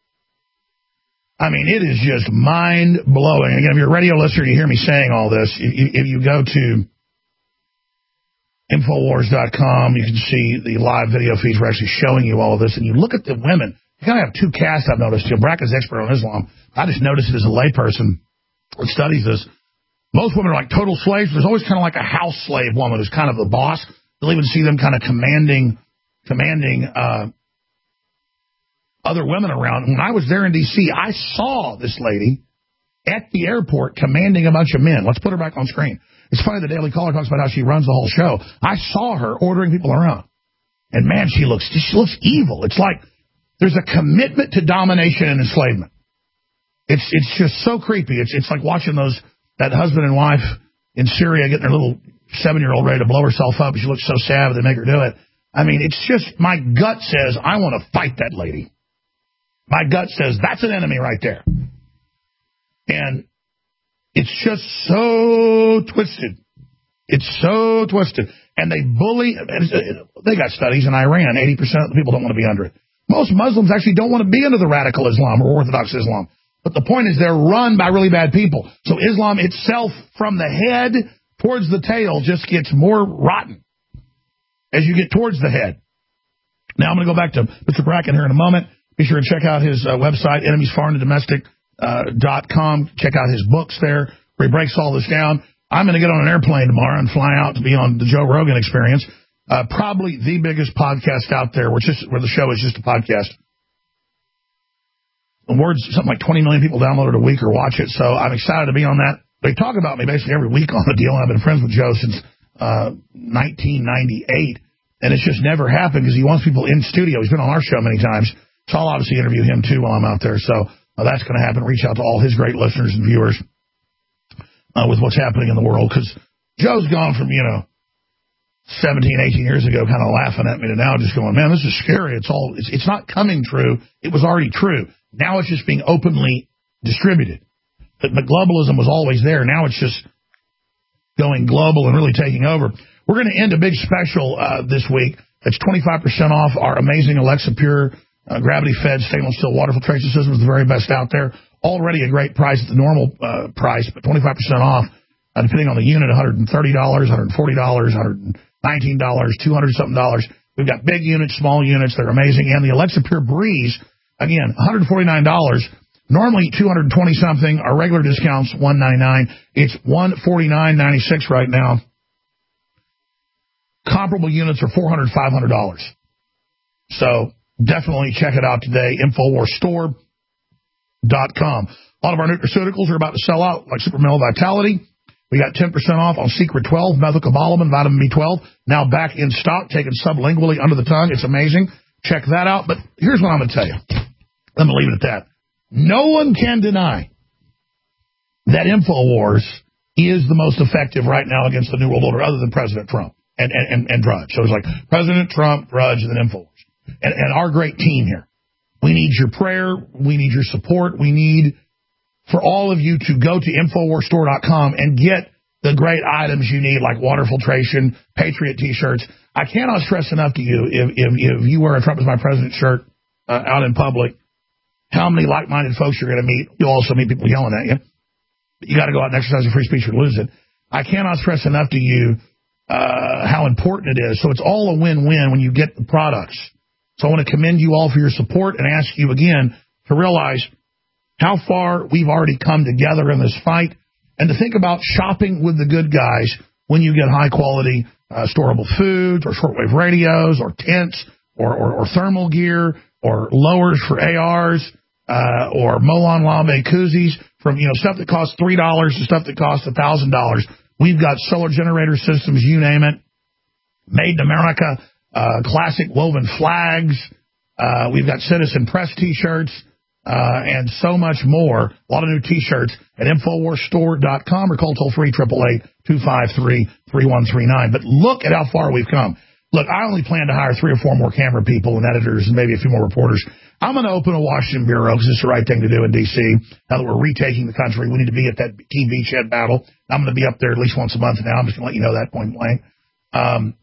I mean, it is just mind-blowing. Again, if you're a radio listener, you hear me saying all this. If, if you go to Infowars dot com, you can see the live video feeds. We're actually showing you all of this. And you look at the women. You kind of have two castes, I've noticed. You know, Brackett's expert on Islam. I just noticed it as a layperson that studies this. Most women are like total slaves. There's always kind of like a house slave woman who's kind of the boss. You'll even see them kind of commanding commanding uh, other women around. When I was there in D C, I saw this lady at the airport commanding a bunch of men. Let's put her back on screen. It's funny, the Daily Caller talks about how she runs the whole show. I saw her ordering people around. And, man, she looks she looks evil. It's like there's a commitment to domination and enslavement. It's it's just so creepy. It's it's like watching those that husband and wife in Syria getting their little seven-year-old ready to blow herself up. She looks so sad, but they make her do it. I mean, it's just, my gut says, I want to fight that lady. My gut says, that's an enemy right there. And it's just so twisted. It's so twisted. And they bully, they got studies in Iran, eighty percent of the people don't want to be under it. Most Muslims actually don't want to be under the radical Islam or Orthodox Islam. But the point is they're run by really bad people. So Islam itself, from the head towards the tail, just gets more rotten as you get towards the head. Now I'm going to go back to Mister Brackett here in a moment. Be sure to check out his uh, website, enemies foreign and domestic dot com. Check out his books there where he breaks all this down. I'm going to get on an airplane tomorrow and fly out to be on the Joe Rogan Experience. Uh, probably the biggest podcast out there, which is where the show is just a podcast. The words, something like twenty million people download it a week or watch it, so I'm excited to be on that. They talk about me basically every week on the deal, and I've been friends with Joe since uh, nineteen ninety-eight, and it's just never happened because he wants people in studio. He's been on our show many times, so I'll obviously interview him too while I'm out there. So uh, that's going to happen. Reach out to all his great listeners and viewers uh, with what's happening in the world, because Joe's gone from, you know, seventeen, eighteen years ago kind of laughing at me to now just going, man, this is scary. It's all, it's, it's not coming true. It was already true. Now it's just being openly distributed. But, but globalism was always there. Now it's just going global and really taking over. We're going to end a big special uh, this week. It's twenty-five percent off our amazing Alexa Pure uh, gravity-fed stainless steel water filtration system. Is the very best out there. Already a great price at the normal uh, price, but twenty-five percent off, uh, depending on the unit, one hundred thirty dollars, one hundred forty dollars, one hundred nineteen dollars, two hundred something dollars. We've got big units, small units. They're amazing. And the Alexa Pure Breeze, again, one hundred forty-nine dollars. Normally two hundred twenty something. Our regular discount's one ninety-nine. It's one forty-nine ninety-six right now. Comparable units are four hundred, five hundred dollars. So definitely check it out today. Infowars Store dot com. A lot of our nutraceuticals are about to sell out, like Super Male Vitality. We got ten percent off on Secret twelve, methylcobalamin, vitamin B twelve. Now back in stock, taken sublingually under the tongue. It's amazing. Check that out. But here's what I'm going to tell you. I'm going to leave it at that. No one can deny that InfoWars is the most effective right now against the New World Order, other than President Trump and, and, and, and Drudge. So it's like President Trump, Drudge, and then InfoWars. And, and our great team here. We need your prayer. We need your support. We need for all of you to go to Infowars Store dot com and get the great items you need, like water filtration, Patriot T-shirts. I cannot stress enough to you, if, if, if you wear a Trump is my president shirt uh, out in public, how many like-minded folks you're going to meet. You'll also meet people yelling at you. But you got to go out and exercise your free speech or lose it. I cannot stress enough to you uh, how important it is. So it's all a win-win when you get the products. So I want to commend you all for your support and ask you again to realize how far we've already come together in this fight, and to think about shopping with the good guys when you get high-quality uh, storable foods or shortwave radios or tents or, or, or thermal gear or lowers for A Rs uh, or Molon Labe koozies, from you know stuff that costs three dollars to stuff that costs one thousand dollars. We've got solar generator systems, you name it. Made in America, uh, classic woven flags. Uh, we've got Citizen Press T-shirts, uh, and so much more. A lot of new T-shirts at Infowars Store dot com or call toll-free, eight eight eight, two five three, three one three nine. But look at how far we've come. Look, I only plan to hire three or four more camera people and editors and maybe a few more reporters. I'm going to open a Washington bureau because it's the right thing to do in D C. Now that we're retaking the country, we need to be at that key beachhead battle. I'm going to be up there at least once a month now. I'm just going to let you know that point blank. Um,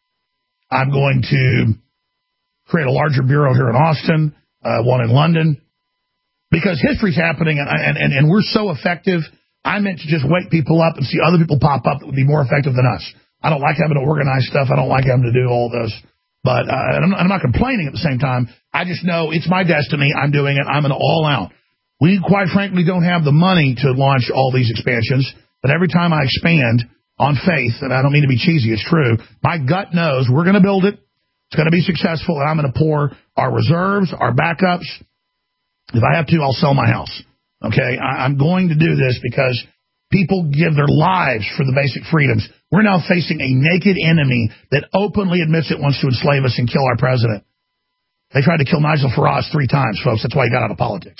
I'm going to create a larger bureau here in Austin, uh, one in London, because history's happening, and, and, and, and we're so effective. I meant to just wake people up and see other people pop up that would be more effective than us. I don't like having to organize stuff. I don't like having to do all this. But uh, I'm, I'm not complaining at the same time. I just know it's my destiny. I'm doing it. I'm an all-out. We, quite frankly, don't have the money to launch all these expansions. But every time I expand on faith, and I don't mean to be cheesy, it's true, my gut knows we're going to build it. It's going to be successful, and I'm going to pour our reserves, our backups. If I have to, I'll sell my house. Okay? I, I'm going to do this because people give their lives for the basic freedoms. We're now facing a naked enemy that openly admits it wants to enslave us and kill our president. They tried to kill Nigel Farage three times, folks. That's why he got out of politics.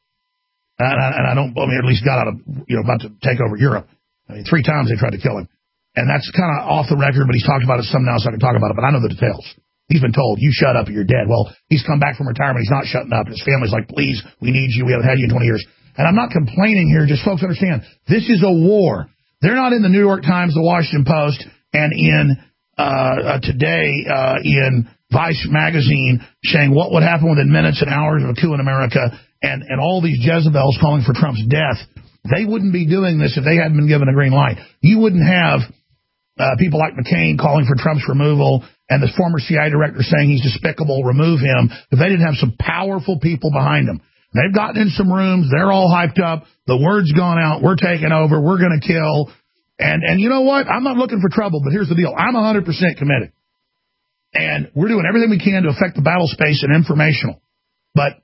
And I, and I don't, I mean, at least got out of, you know, about to take over Europe. I mean, three times they tried to kill him. And that's kind of off the record, but he's talked about it some now, so I can talk about it. But I know the details. He's been told, you shut up or you're dead. Well, he's come back from retirement. He's not shutting up. His family's like, please, we need you. We haven't had you in twenty years. And I'm not complaining here. Just folks understand, this is a war. They're not in the New York Times, the Washington Post, and in uh, uh, today uh, in Vice magazine saying what would happen within minutes and hours of a coup in America, and, and all these Jezebels calling for Trump's death. They wouldn't be doing this if they hadn't been given a green light. You wouldn't have uh, people like McCain calling for Trump's removal and the former C I A director saying he's despicable, remove him, if they didn't have some powerful people behind them. They've gotten in some rooms. They're all hyped up. The word's gone out. We're taking over. We're going to kill. And and you know what? I'm not looking for trouble, but here's the deal. I'm one hundred percent committed. And we're doing everything we can to affect the battle space and informational. But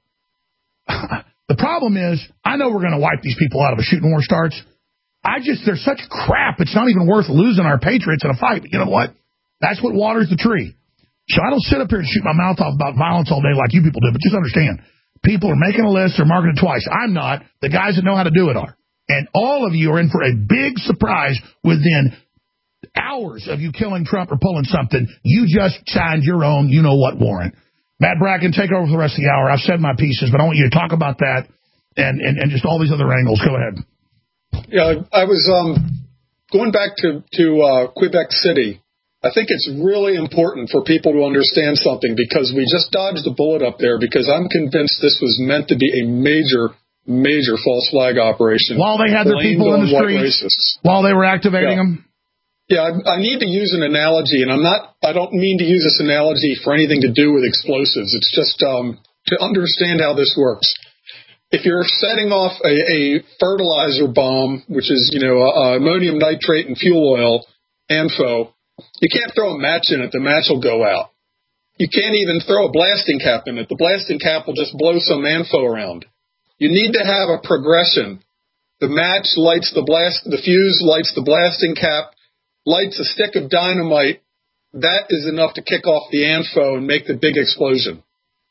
the problem is, I know we're going to wipe these people out if a shooting war starts. I just, they're such crap, it's not even worth losing our patriots in a fight. But you know what? That's what waters the tree. So I don't sit up here and shoot my mouth off about violence all day like you people do, but just understand. People are making a list, they're marking it twice. I'm not. The guys that know how to do it are. And all of you are in for a big surprise within hours of you killing Trump or pulling something. You just signed your own you-know-what warrant. Matt Bracken, take over for the rest of the hour. I've said my pieces, but I want you to talk about that and, and, and just all these other angles. Go ahead. Yeah, I was um, going back to, to uh, Quebec City. I think it's really important for people to understand something because we just dodged a bullet up there because I'm convinced this was meant to be a major, major false flag operation. While they had their people in the streets, while they were activating yeah. them? Yeah, I, I need to use an analogy, and I'm not, I don't mean to use this analogy for anything to do with explosives. It's just um, to understand how this works. If you're setting off a, a fertilizer bomb, which is, you know, uh, ammonium nitrate and fuel oil, A N F O, you can't throw a match in it. The match will go out. You can't even throw a blasting cap in it. The blasting cap will just blow some A N F O around. You need to have a progression. The match lights the blast, the fuse lights the blasting cap, lights a stick of dynamite. That is enough to kick off the A N F O and make the big explosion.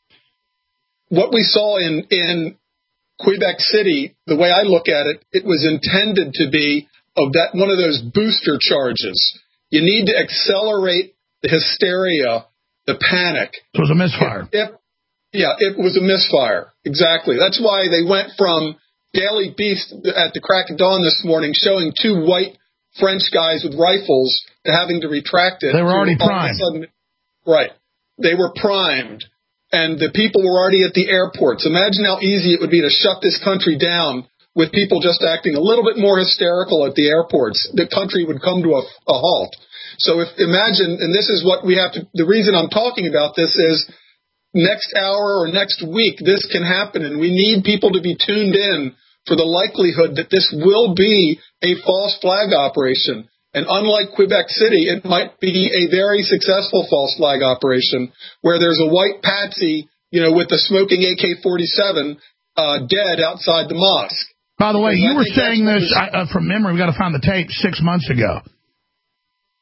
What we saw in, in Quebec City, the way I look at it, it was intended to be of that one of those booster charges. You need to accelerate the hysteria, the panic. So it was a misfire. If, if, yeah, it was a misfire. Exactly. That's why they went from Daily Beast at the crack of dawn this morning showing two white French guys with rifles to having to retract it. They were already primed. Sudden, right. They were primed. And the people were already at the airports. Imagine how easy it would be to shut this country down with people just acting a little bit more hysterical at the airports. The country would come to a, a halt. So if imagine, and this is what we have to, the reason I'm talking about this is next hour or next week, this can happen. And we need people to be tuned in for the likelihood that this will be a false flag operation. And unlike Quebec City, it might be a very successful false flag operation where there's a white patsy, you know, with the smoking A K forty-seven uh, dead outside the mosque. By the way, Because you I were think saying that's this what uh, from memory. We got to find the tape six months ago.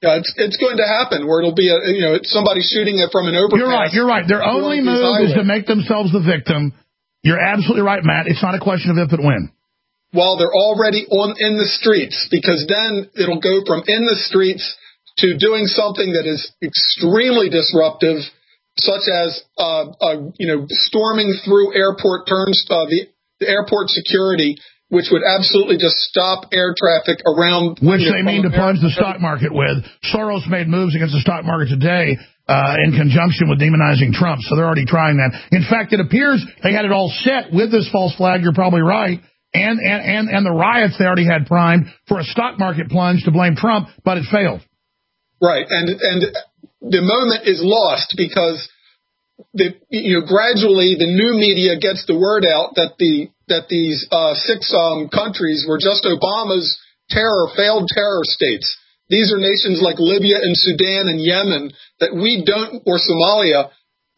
Yeah, it's it's going to happen where it'll be a you know it's somebody shooting it from an overpass. You're right. You're right. Their only move is to make themselves the victim. You're absolutely right, Matt. It's not a question of if but when. Well, they're already on in the streets, because then it'll go from in the streets to doing something that is extremely disruptive, such as uh, uh you know storming through airport turns uh, the, the airport security, which would absolutely just stop air traffic around. Which you know, they mean to plunge the stock market with. Soros made moves against the stock market today uh, in conjunction with demonizing Trump, so they're already trying that. In fact, it appears they had it all set with this false flag, you're probably right, and, and, and, and the riots they already had primed for a stock market plunge to blame Trump, but it failed. Right, and and the moment is lost because the you know gradually the new media gets the word out that the that these uh, six um, countries were just Obama's terror, failed terror states. These are nations like Libya and Sudan and Yemen that we don't, or Somalia.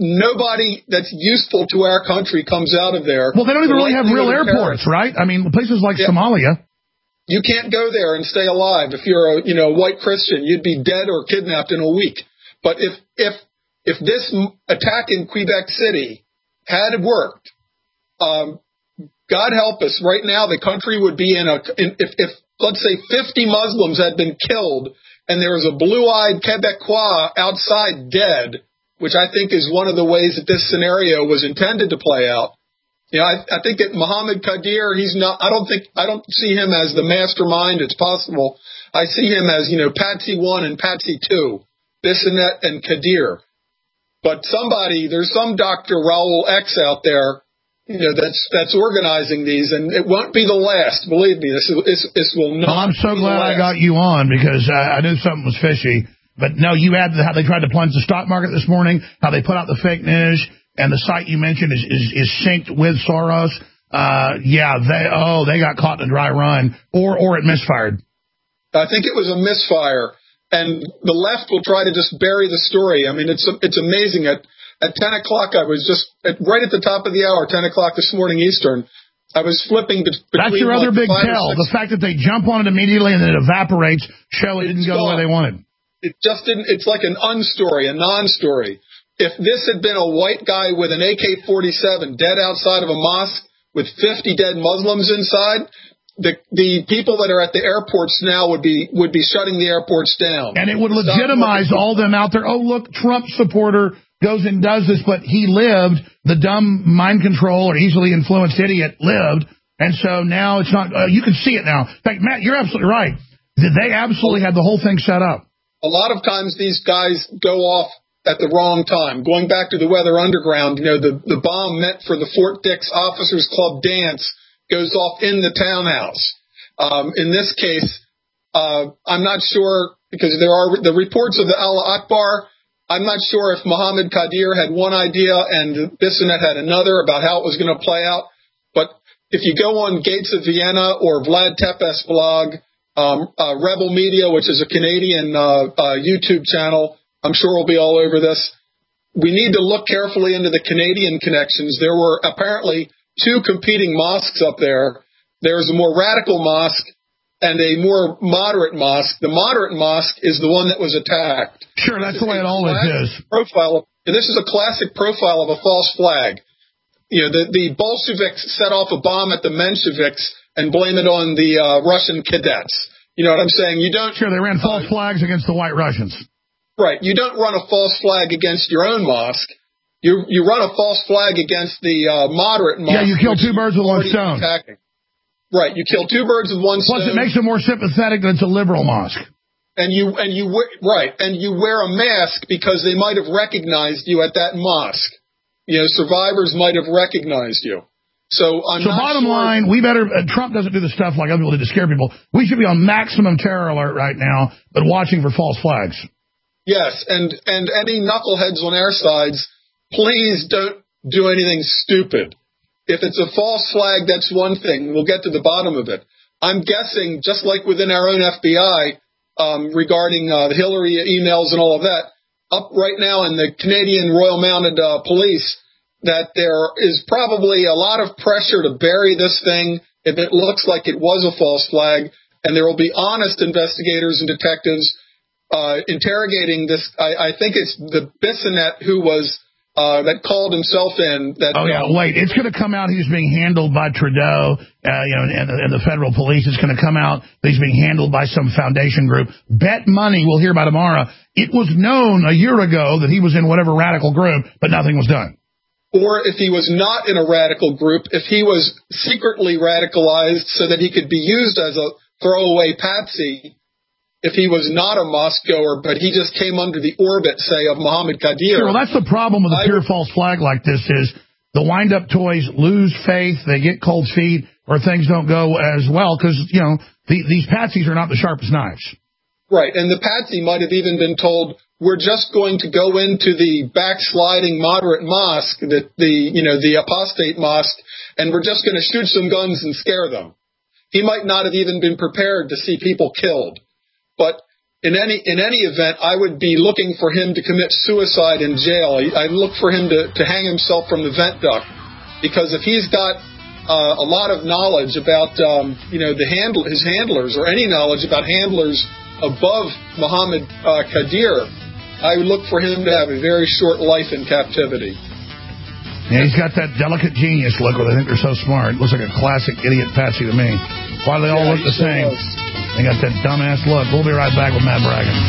Nobody that's useful to our country comes out of there. Well, they don't even really have real airports, right? I mean, places like yeah. Somalia. You can't go there and stay alive. If you're a you know white Christian, you'd be dead or kidnapped in a week. But if if if this attack in Quebec City had worked, um, God help us, right now the country would be in a, in, if, if, let's say fifty Muslims had been killed and there was a blue-eyed Quebecois outside dead, which I think is one of the ways that this scenario was intended to play out. You know, I, I think that Mohammed Qadir, he's not, I don't think, I don't see him as the mastermind. It's possible. I see him as, you know, Patsy one and Patsy two, Bissonnette and Qadir. But somebody, there's some Doctor Raoul X out there, you know, that's that's organizing these, and it won't be the last. Believe me, this is, this, this will not. Well, I'm so be glad I got you on because uh, I knew something was fishy. But no, you added how they tried to plunge the stock market this morning, how they put out the fake news, and the site you mentioned is is, is synced with Soros. Uh, yeah, they oh they got caught in a dry run, or or it misfired. I think it was a misfire, and the left will try to just bury the story. I mean, it's it's amazing at. At ten o'clock, I was just, at, right at the top of the hour, ten o'clock this morning Eastern, I was flipping be- between... That's your other like big tell. The fact that they jump on it immediately and then it evaporates show it didn't go the way they wanted. It just didn't, it's like an unstory, a non-story. If this had been a white guy with an A K forty-seven dead outside of a mosque with fifty dead Muslims inside, the the people that are at the airports now would be would be shutting the airports down. And it would legitimize all them out there. Oh, look, Trump supporter goes and does this, but he lived, the dumb mind control or easily influenced idiot lived, and so now it's not, uh, you can see it now. In fact, Matt, you're absolutely right. They absolutely had the whole thing set up. A lot of times these guys go off at the wrong time. Going back to the Weather Underground, you know, the, the bomb meant for the Fort Dix Officers Club dance goes off in the townhouse. Um, in this case, uh, I'm not sure, because there are the reports of the Allah Akbar. I'm not sure if Mohammed Qadir had one idea and Bissonnette had another about how it was going to play out. But if you go on Gates of Vienna or Vlad Tepes blog, um, uh, Rebel Media, which is a Canadian uh, uh, YouTube channel, I'm sure we'll be all over this. We need to look carefully into the Canadian connections. There were apparently two competing mosques up there. There's a more radical mosque and a more moderate mosque. The moderate mosque is the one that was attacked. Sure, that's the way it always is. Profile, and this is a classic profile of a false flag. You know, the, the Bolsheviks set off a bomb at the Mensheviks and blame it on the uh, Russian cadets. You know what I'm saying? You don't. Sure, they ran false uh, flags against the White Russians. Right. You don't run a false flag against your own mosque. You you run a false flag against the uh, moderate mosque. Yeah, you kill two birds with one stone. Attacking. Right, you kill two birds with one stone. Plus, it makes it more sympathetic that it's a liberal mosque. And you and you right, and you wear a mask because they might have recognized you at that mosque. You know, survivors might have recognized you. So I'm so not bottom sure. line, we better. Uh, Trump doesn't do the stuff like other people do to scare people. We should be on maximum terror alert right now, but watching for false flags. Yes, and and any knuckleheads on our sides, please don't do anything stupid. If it's a false flag, that's one thing. We'll get to the bottom of it. I'm guessing, just like within our own F B I, um, regarding uh, the Hillary emails and all of that, up right now in the Canadian Royal Mounted uh, Police, that there is probably a lot of pressure to bury this thing if it looks like it was a false flag, and there will be honest investigators and detectives uh, interrogating this. I, I think it's the Bissonnette who was uh, that called himself in. That oh yeah, wait, it's going to come out. He's being handled by Trudeau, uh, you know, and, and the federal police. It's going to come out that he's being handled by some foundation group. Bet money we'll hear by tomorrow. It was known a year ago that he was in whatever radical group, but nothing was done. Or if he was not in a radical group, if he was secretly radicalized so that he could be used as a throwaway patsy, if he was not a mosque-goer, but he just came under the orbit, say, of Mohammed Qadir. Sure, well, that's the problem with a pure false flag like this is the wind-up toys lose faith, they get cold feet, or things don't go as well because, you know, the, these patsies are not the sharpest knives. Right, and the patsy might have even been told, we're just going to go into the backsliding moderate mosque, the, the you know, the apostate mosque, and we're just going to shoot some guns and scare them. He might not have even been prepared to see people killed. But in any in any event, I would be looking for him to commit suicide in jail. I'd look for him to, to hang himself from the vent duct, because if he's got uh, a lot of knowledge about um, you know the handle his handlers, or any knowledge about handlers above Mohammed uh, Qadir, I would look for him to have a very short life in captivity. Yeah, he's got that delicate genius look where they think they're so smart. Looks like a classic idiot patsy to me. Why do they all yeah, look the same? Does. They got that dumbass look. We'll be right back with Matt Bragan.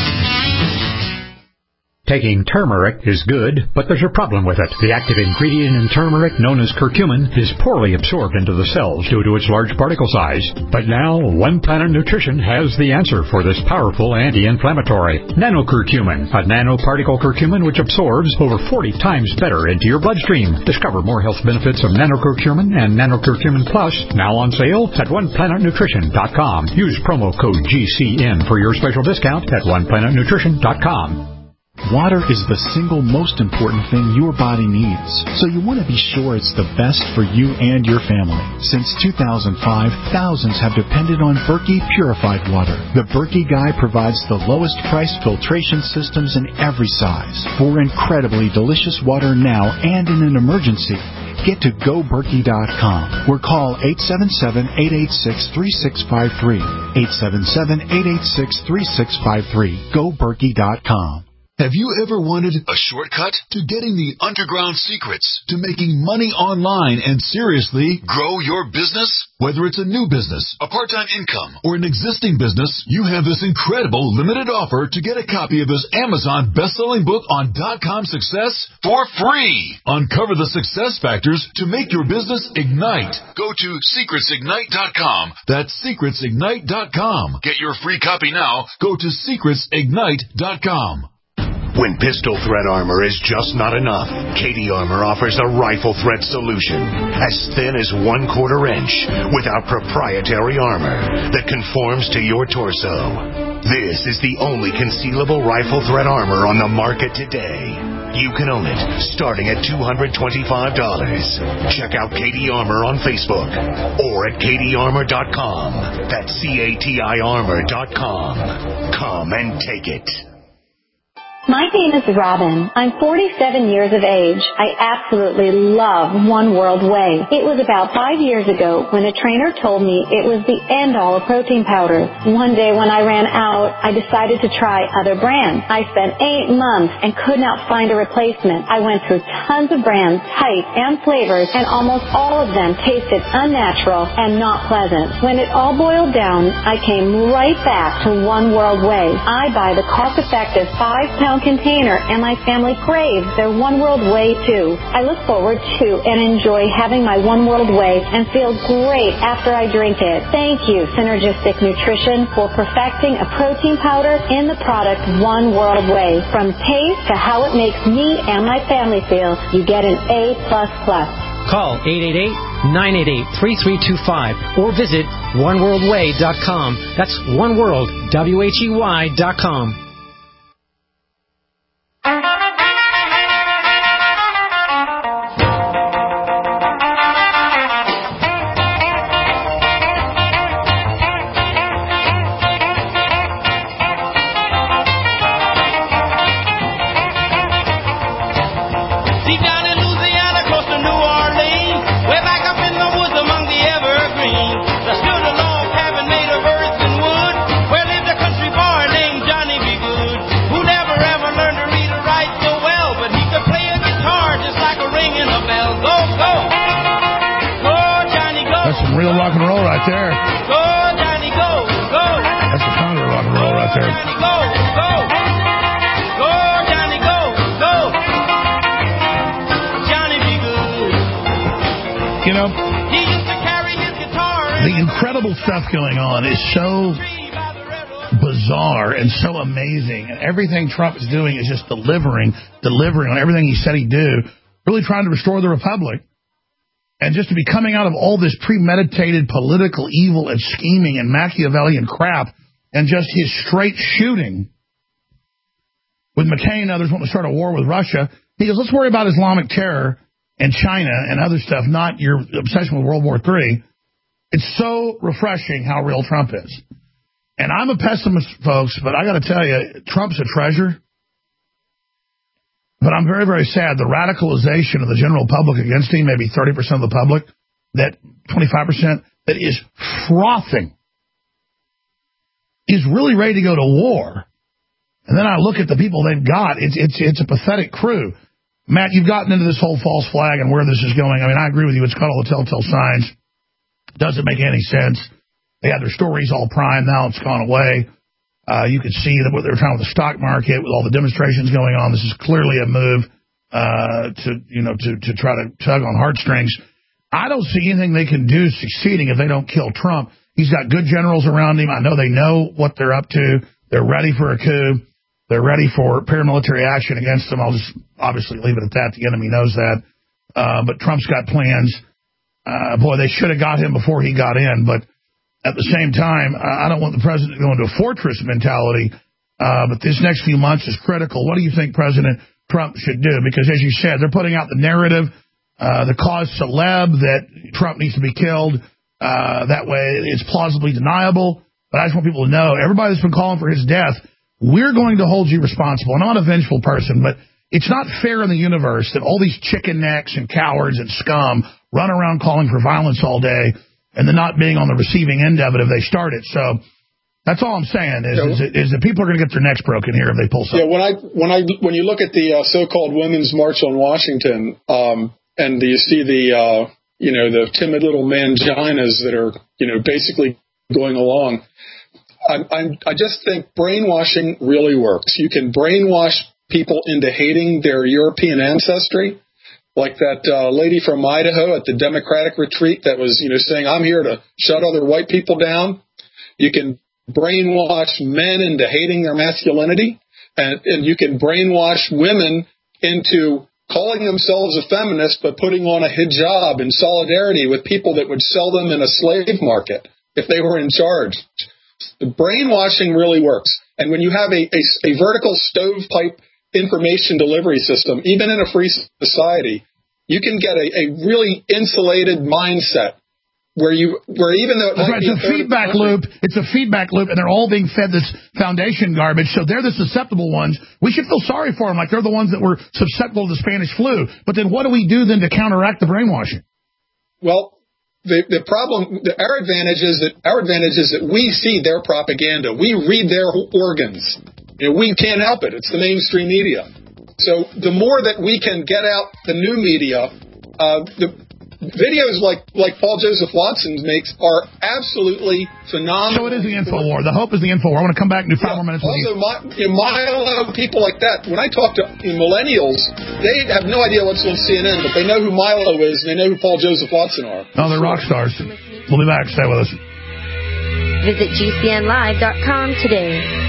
Taking turmeric is good, but there's a problem with it. The active ingredient in turmeric, known as curcumin, is poorly absorbed into the cells due to its large particle size. But now, One Planet Nutrition has the answer for this powerful anti-inflammatory. Nanocurcumin, a nanoparticle curcumin which absorbs over forty times better into your bloodstream. Discover more health benefits of nanocurcumin and nanocurcumin plus, now on sale at one planet nutrition dot com. Use promo code G C N for your special discount at one planet nutrition dot com. Water is the single most important thing your body needs, so you want to be sure it's the best for you and your family. Since two thousand five, thousands have depended on Berkey purified water. The Berkey Guy provides the lowest priced filtration systems in every size for incredibly delicious water now and in an emergency. Get to go berkey dot com or call eight seven seven, eight eight six, three six five three. eight seven seven, eight eight six, three six five three. go berkey dot com. Have you ever wanted a shortcut to getting the underground secrets to making money online and seriously grow your business? Whether it's a new business, a part-time income, or an existing business, you have this incredible limited offer to get a copy of this Amazon best-selling book on dot-com success for free. Uncover the success factors to make your business ignite. Go to secrets ignite dot com. That's secrets ignite dot com. Get your free copy now. Go to secrets ignite dot com. When pistol threat armor is just not enough, K D Armor offers a rifle threat solution as thin as one quarter inch without proprietary armor that conforms to your torso. This is the only concealable rifle threat armor on the market today. You can own it starting at two hundred twenty-five dollars. Check out K D Armor on Facebook or at K D armor dot com. That's C A T I armor dot com. Come and take it. My name is Robin. I'm forty-seven years of age. I absolutely love One World Whey. It was about five years ago when a trainer told me it was the end-all of protein powders. One day when I ran out, I decided to try other brands. I spent eight months and could not find a replacement. I went through tons of brands, types, and flavors, and almost all of them tasted unnatural and not pleasant. When it all boiled down, I came right back to One World Whey. I buy the cost-effective five-pound container, and my family craves their One World Whey too. I look forward to and enjoy having my One World Whey and feel great after I drink it. Thank you, Synergistic Nutrition, for perfecting a protein powder in the product One World Whey. From taste to how it makes me and my family feel, you get an A plus plus. Call eight eight eight, nine eight eight, three three two five or visit one world way dot com. That's One World, W H E Y dot com. There stood a log cabin made of earth and wood, where lived a country boy named Johnny B. of rock and roll right there. Go, Johnny, go, go. That's the founder of rock and roll right there. Johnny, go, go. Go, Johnny, go, go. Johnny be good. You know, He used to carry his guitar. the incredible stuff going on is so bizarre and so amazing. And everything Trump is doing is just delivering, delivering on everything he said he'd do, really trying to restore the republic. And just to be coming out of all this premeditated political evil and scheming and Machiavellian crap and just his straight shooting with McCain and others wanting to start a war with Russia. He goes, let's worry about Islamic terror and China and other stuff, not your obsession with World War Three. It's so refreshing how real Trump is. And I'm a pessimist, folks, but I got to tell you, Trump's a treasure. But I'm very, very sad. The radicalization of the general public against him, maybe thirty percent of the public, that twenty-five percent that is frothing, is really ready to go to war. And then I look at the people they've got. It's it's it's a pathetic crew. Matt, you've gotten into this whole false flag and where this is going. I mean, I agree with you. It's got all the telltale signs. Doesn't make any sense. They had their stories all primed. Now it's gone away. Uh, you could see that what they were trying with the stock market, with all the demonstrations going on. This is clearly a move uh, to, you know, to, to try to tug on heartstrings. I don't see anything they can do succeeding if they don't kill Trump. He's got good generals around him. I know they know what they're up to. They're ready for a coup. They're ready for paramilitary action against them. I'll just obviously leave it at that. The enemy knows that. Uh, but Trump's got plans. Uh, boy, they should have got him before he got in, but at the same time, I don't want the president to go into a fortress mentality, uh, but this next few months is critical. What do you think President Trump should do? Because, as you said, they're putting out the narrative, uh, the cause celeb that Trump needs to be killed. Uh, that way it's plausibly deniable. But I just want people to know, everybody that's been calling for his death, we're going to hold you responsible. And I'm not a vengeful person, but it's not fair in the universe that all these chicken necks and cowards and scum run around calling for violence all day and then not being on the receiving end of it if they start it. So that's all I'm saying is, yeah. is, is that people are going to get their necks broken here if they pull something. Yeah, when I when I when you look at the uh, so-called Women's March on Washington, um, and you see the uh, you know the timid little manginas that are you know basically going along, I, I'm, I just think brainwashing really works. You can brainwash people into hating their European ancestry. Like that uh, lady from Idaho at the Democratic retreat that was, you know, saying, I'm here to shut other white people down. You can brainwash men into hating their masculinity, and, and you can brainwash women into calling themselves a feminist but putting on a hijab in solidarity with people that would sell them in a slave market if they were in charge. The brainwashing really works. And when you have a, a, a vertical stovepipe information delivery system, even in a free society, you can get a, a really insulated mindset where you, where even though it That's might right. be It's a feedback loop. It's a feedback loop, and they're all being fed this foundation garbage. So they're the susceptible ones. We should feel sorry for them, like they're the ones that were susceptible to the Spanish flu. But then what do we do then to counteract the brainwashing? Well, the the problem, the, our advantage is that our advantage is that we see their propaganda. We read their organs. You know, we can't help it. It's the mainstream media. So the more that we can get out the new media, uh, the videos like, like Paul Joseph Watson makes are absolutely phenomenal. So it is the info war. The hope is the info war. I want to come back and do five yeah, more minutes with also, you. My, you know, Milo, people like that, when I talk to you know, millennials, they have no idea what's on C N N, but they know who Milo is and they know who Paul Joseph Watson are. No, they're rock stars. We'll be back. Stay with us. Visit G C N live dot com today.